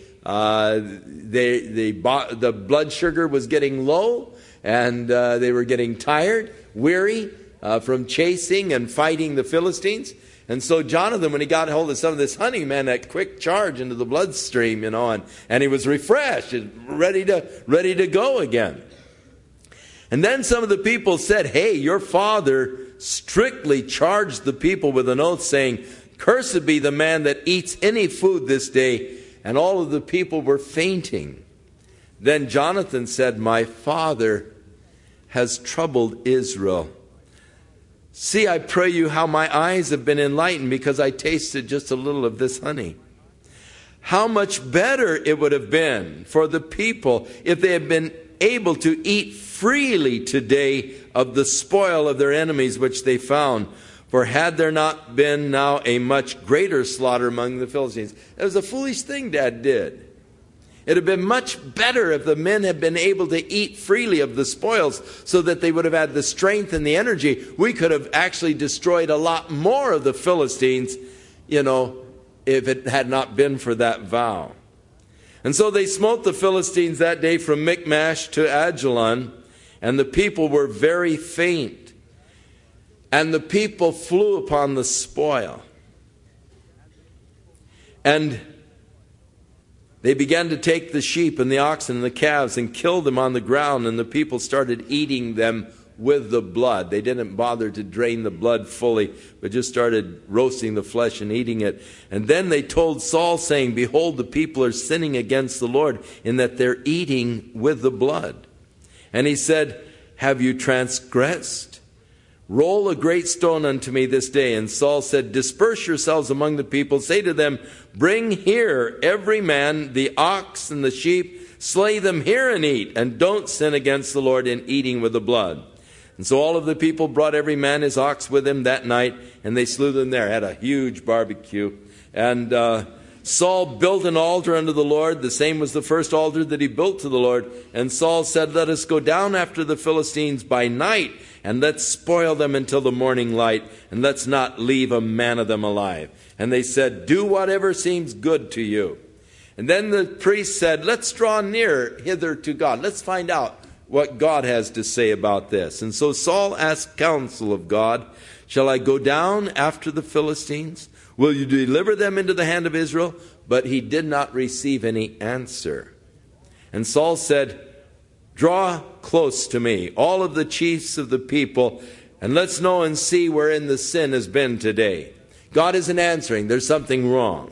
The blood sugar was getting low, and they were getting tired, weary from chasing and fighting the Philistines. And so Jonathan, when he got hold of some of this honey, man, that quick charge into the bloodstream, and he was refreshed, ready to go again. And then some of the people said, hey, your father strictly charged the people with an oath, saying, cursed be the man that eats any food this day. And all of the people were fainting. Then Jonathan said, my father has troubled Israel. See, I pray you how my eyes have been enlightened, because I tasted just a little of this honey. How much better it would have been for the people if they had been able to eat freely today of the spoil of their enemies which they found. For had there not been now a much greater slaughter among the Philistines. It was a foolish thing Dad did. It would have been much better if the men had been able to eat freely of the spoils, so that they would have had the strength and the energy. We could have actually destroyed a lot more of the Philistines, if it had not been for that vow. And so they smote the Philistines that day from Michmash to Ajalon, and the people were very faint. And the people flew upon the spoil. And they began to take the sheep and the oxen and the calves and kill them on the ground, and the people started eating them with the blood. They didn't bother to drain the blood fully, but just started roasting the flesh and eating it. And then they told Saul, saying, behold, the people are sinning against the Lord in that they're eating with the blood. And he said, have you transgressed? Roll a great stone unto me this day. And Saul said, disperse yourselves among the people. Say to them, bring here every man the ox and the sheep. Slay them here and eat, and don't sin against the Lord in eating with the blood. And so all of the people brought every man his ox with him that night, and they slew them there. Had a huge barbecue. And Saul built an altar unto the Lord. The same was the first altar that he built to the Lord. And Saul said, let us go down after the Philistines by night, and let's spoil them until the morning light, and let's not leave a man of them alive. And they said, do whatever seems good to you. And then the priest said, let's draw near hither to God. Let's find out what God has to say about this. And so Saul asked counsel of God, shall I go down after the Philistines? Will you deliver them into the hand of Israel? But he did not receive any answer. And Saul said, draw close to me, all of the chiefs of the people, and let's know and see wherein the sin has been today. God isn't answering. There's something wrong.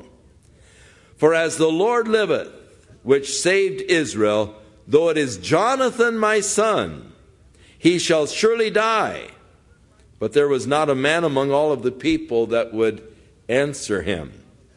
For as the Lord liveth, which saved Israel, though it is Jonathan my son, he shall surely die. But there was not a man among all of the people that would answer him.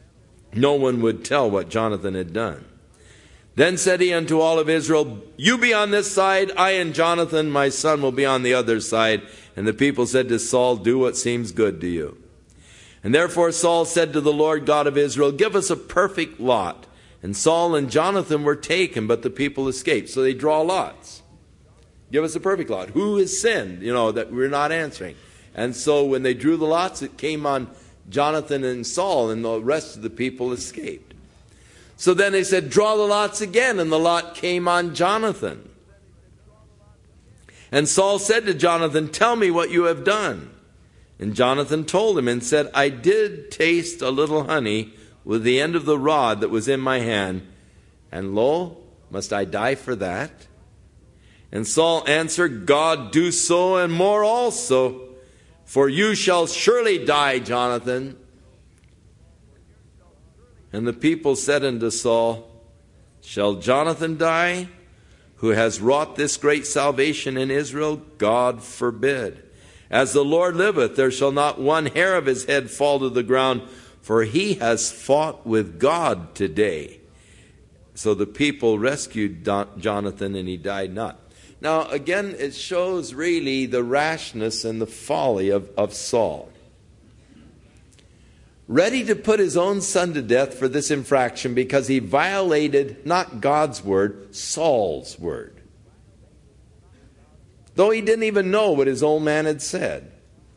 No one would tell what Jonathan had done. Then said he unto all of Israel, you be on this side, I and Jonathan my son will be on the other side. And the people said to Saul, do what seems good to you. And therefore Saul said to the Lord God of Israel, give us a perfect lot. And Saul and Jonathan were taken, but the people escaped. So they draw lots. Give us a perfect lot. Who has sinned? That we're not answering. And so when they drew the lots, it came on Jonathan and Saul, and the rest of the people escaped. So then they said, draw the lots again, and the lot came on Jonathan. And Saul said to Jonathan, tell me what you have done. And Jonathan told him and said, I did taste a little honey with the end of the rod that was in my hand. And lo, must I die for that? And Saul answered, God do so and more also. For you shall surely die, Jonathan. And the people said unto Saul, shall Jonathan die, who has wrought this great salvation in Israel? God forbid. As the Lord liveth, there shall not one hair of his head fall to the ground, for he has fought with God today. So the people rescued Jonathan, and he died not. Now, again, it shows really the rashness and the folly of Saul. Ready to put his own son to death for this infraction because he violated not God's word, Saul's word. Though he didn't even know what his old man had said.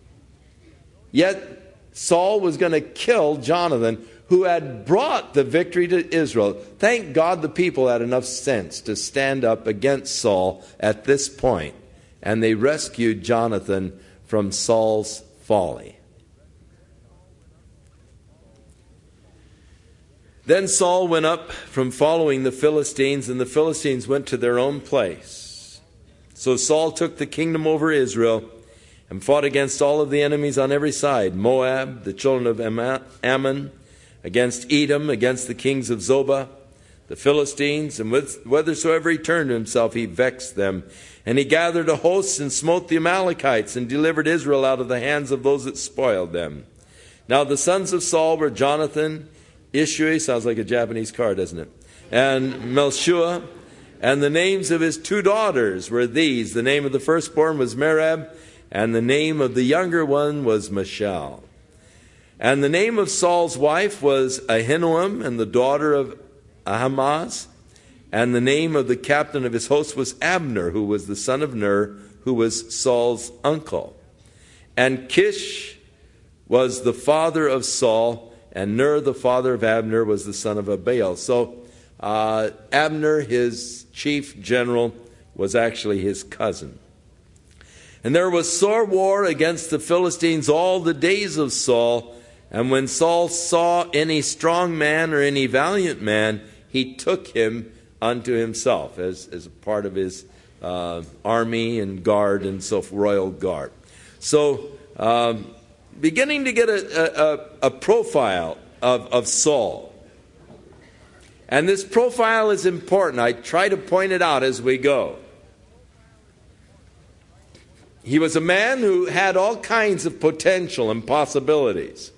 Yet Saul was going to kill Jonathan, who had brought the victory to Israel. Thank God the people had enough sense to stand up against Saul at this point, and they rescued Jonathan from Saul's folly. Then Saul went up from following the Philistines, and the Philistines went to their own place. So Saul took the kingdom over Israel and fought against all of the enemies on every side, Moab, the children of Ammon, against Edom, against the kings of Zobah, the Philistines, and whithersoever he turned himself, he vexed them. And he gathered a host and smote the Amalekites and delivered Israel out of the hands of those that spoiled them. Now the sons of Saul were Jonathan, Ishui, sounds like a Japanese car, doesn't it? And Melshua. And the names of his two daughters were these. The name of the firstborn was Merab, and the name of the younger one was Michal. And the name of Saul's wife was Ahinoam, and the daughter of Ahimaaz. And the name of the captain of his host was Abner, who was the son of Ner, who was Saul's uncle. And Kish was the father of Saul, and Ner, the father of Abner, was the son of Abiel. So Abner, his chief general, was actually his cousin. And there was sore war against the Philistines all the days of Saul. And when Saul saw any strong man or any valiant man, he took him unto himself as a part of his army and guard and so royal guard. So beginning to get a profile of Saul. And this profile is important. I try to point it out as we go. He was a man who had all kinds of potential and possibilities.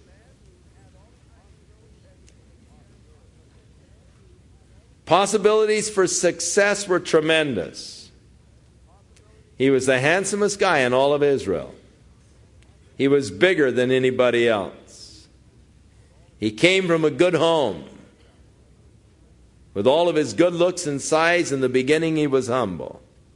Possibilities for success were tremendous. He was the handsomest guy in all of Israel. He was bigger than anybody else. He came from a good home. With all of his good looks and size, in the beginning he was humble.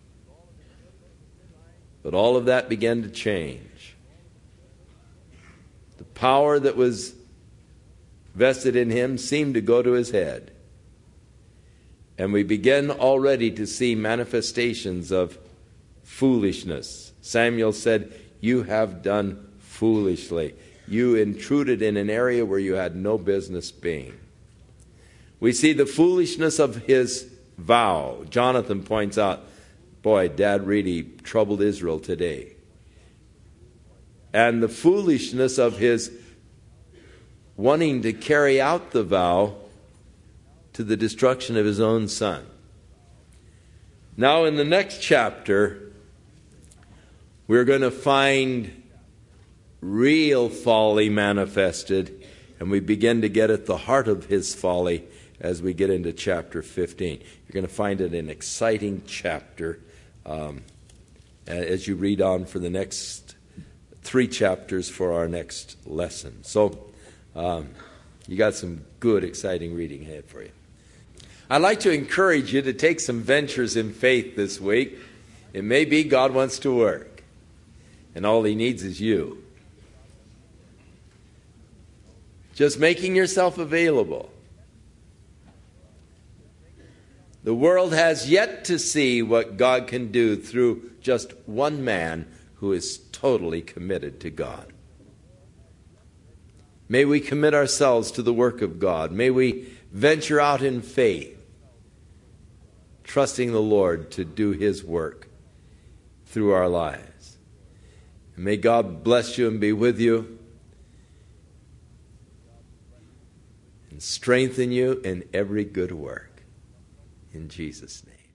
But all of that began to change. The power that was vested in him seemed to go to his head. And we begin already to see manifestations of foolishness. Samuel said, "You have done foolishly. You intruded in an area where you had no business being." We see the foolishness of his vow. Jonathan points out, boy, Dad really troubled Israel today. And the foolishness of his wanting to carry out the vow to the destruction of his own son. Now in the next chapter, we're going to find real folly manifested, and we begin to get at the heart of his folly as we get into chapter 15. You're going to find it an exciting chapter as you read on for the next 3 chapters for our next lesson. So you got some good, exciting reading ahead for you. I'd like to encourage you to take some ventures in faith this week. It may be God wants to work, and all he needs is you. Just making yourself available. The world has yet to see what God can do through just one man who is totally committed to God. May we commit ourselves to the work of God. May we venture out in faith, trusting the Lord to do his work through our lives. And may God bless you and be with you and strengthen you in every good work. In Jesus' name.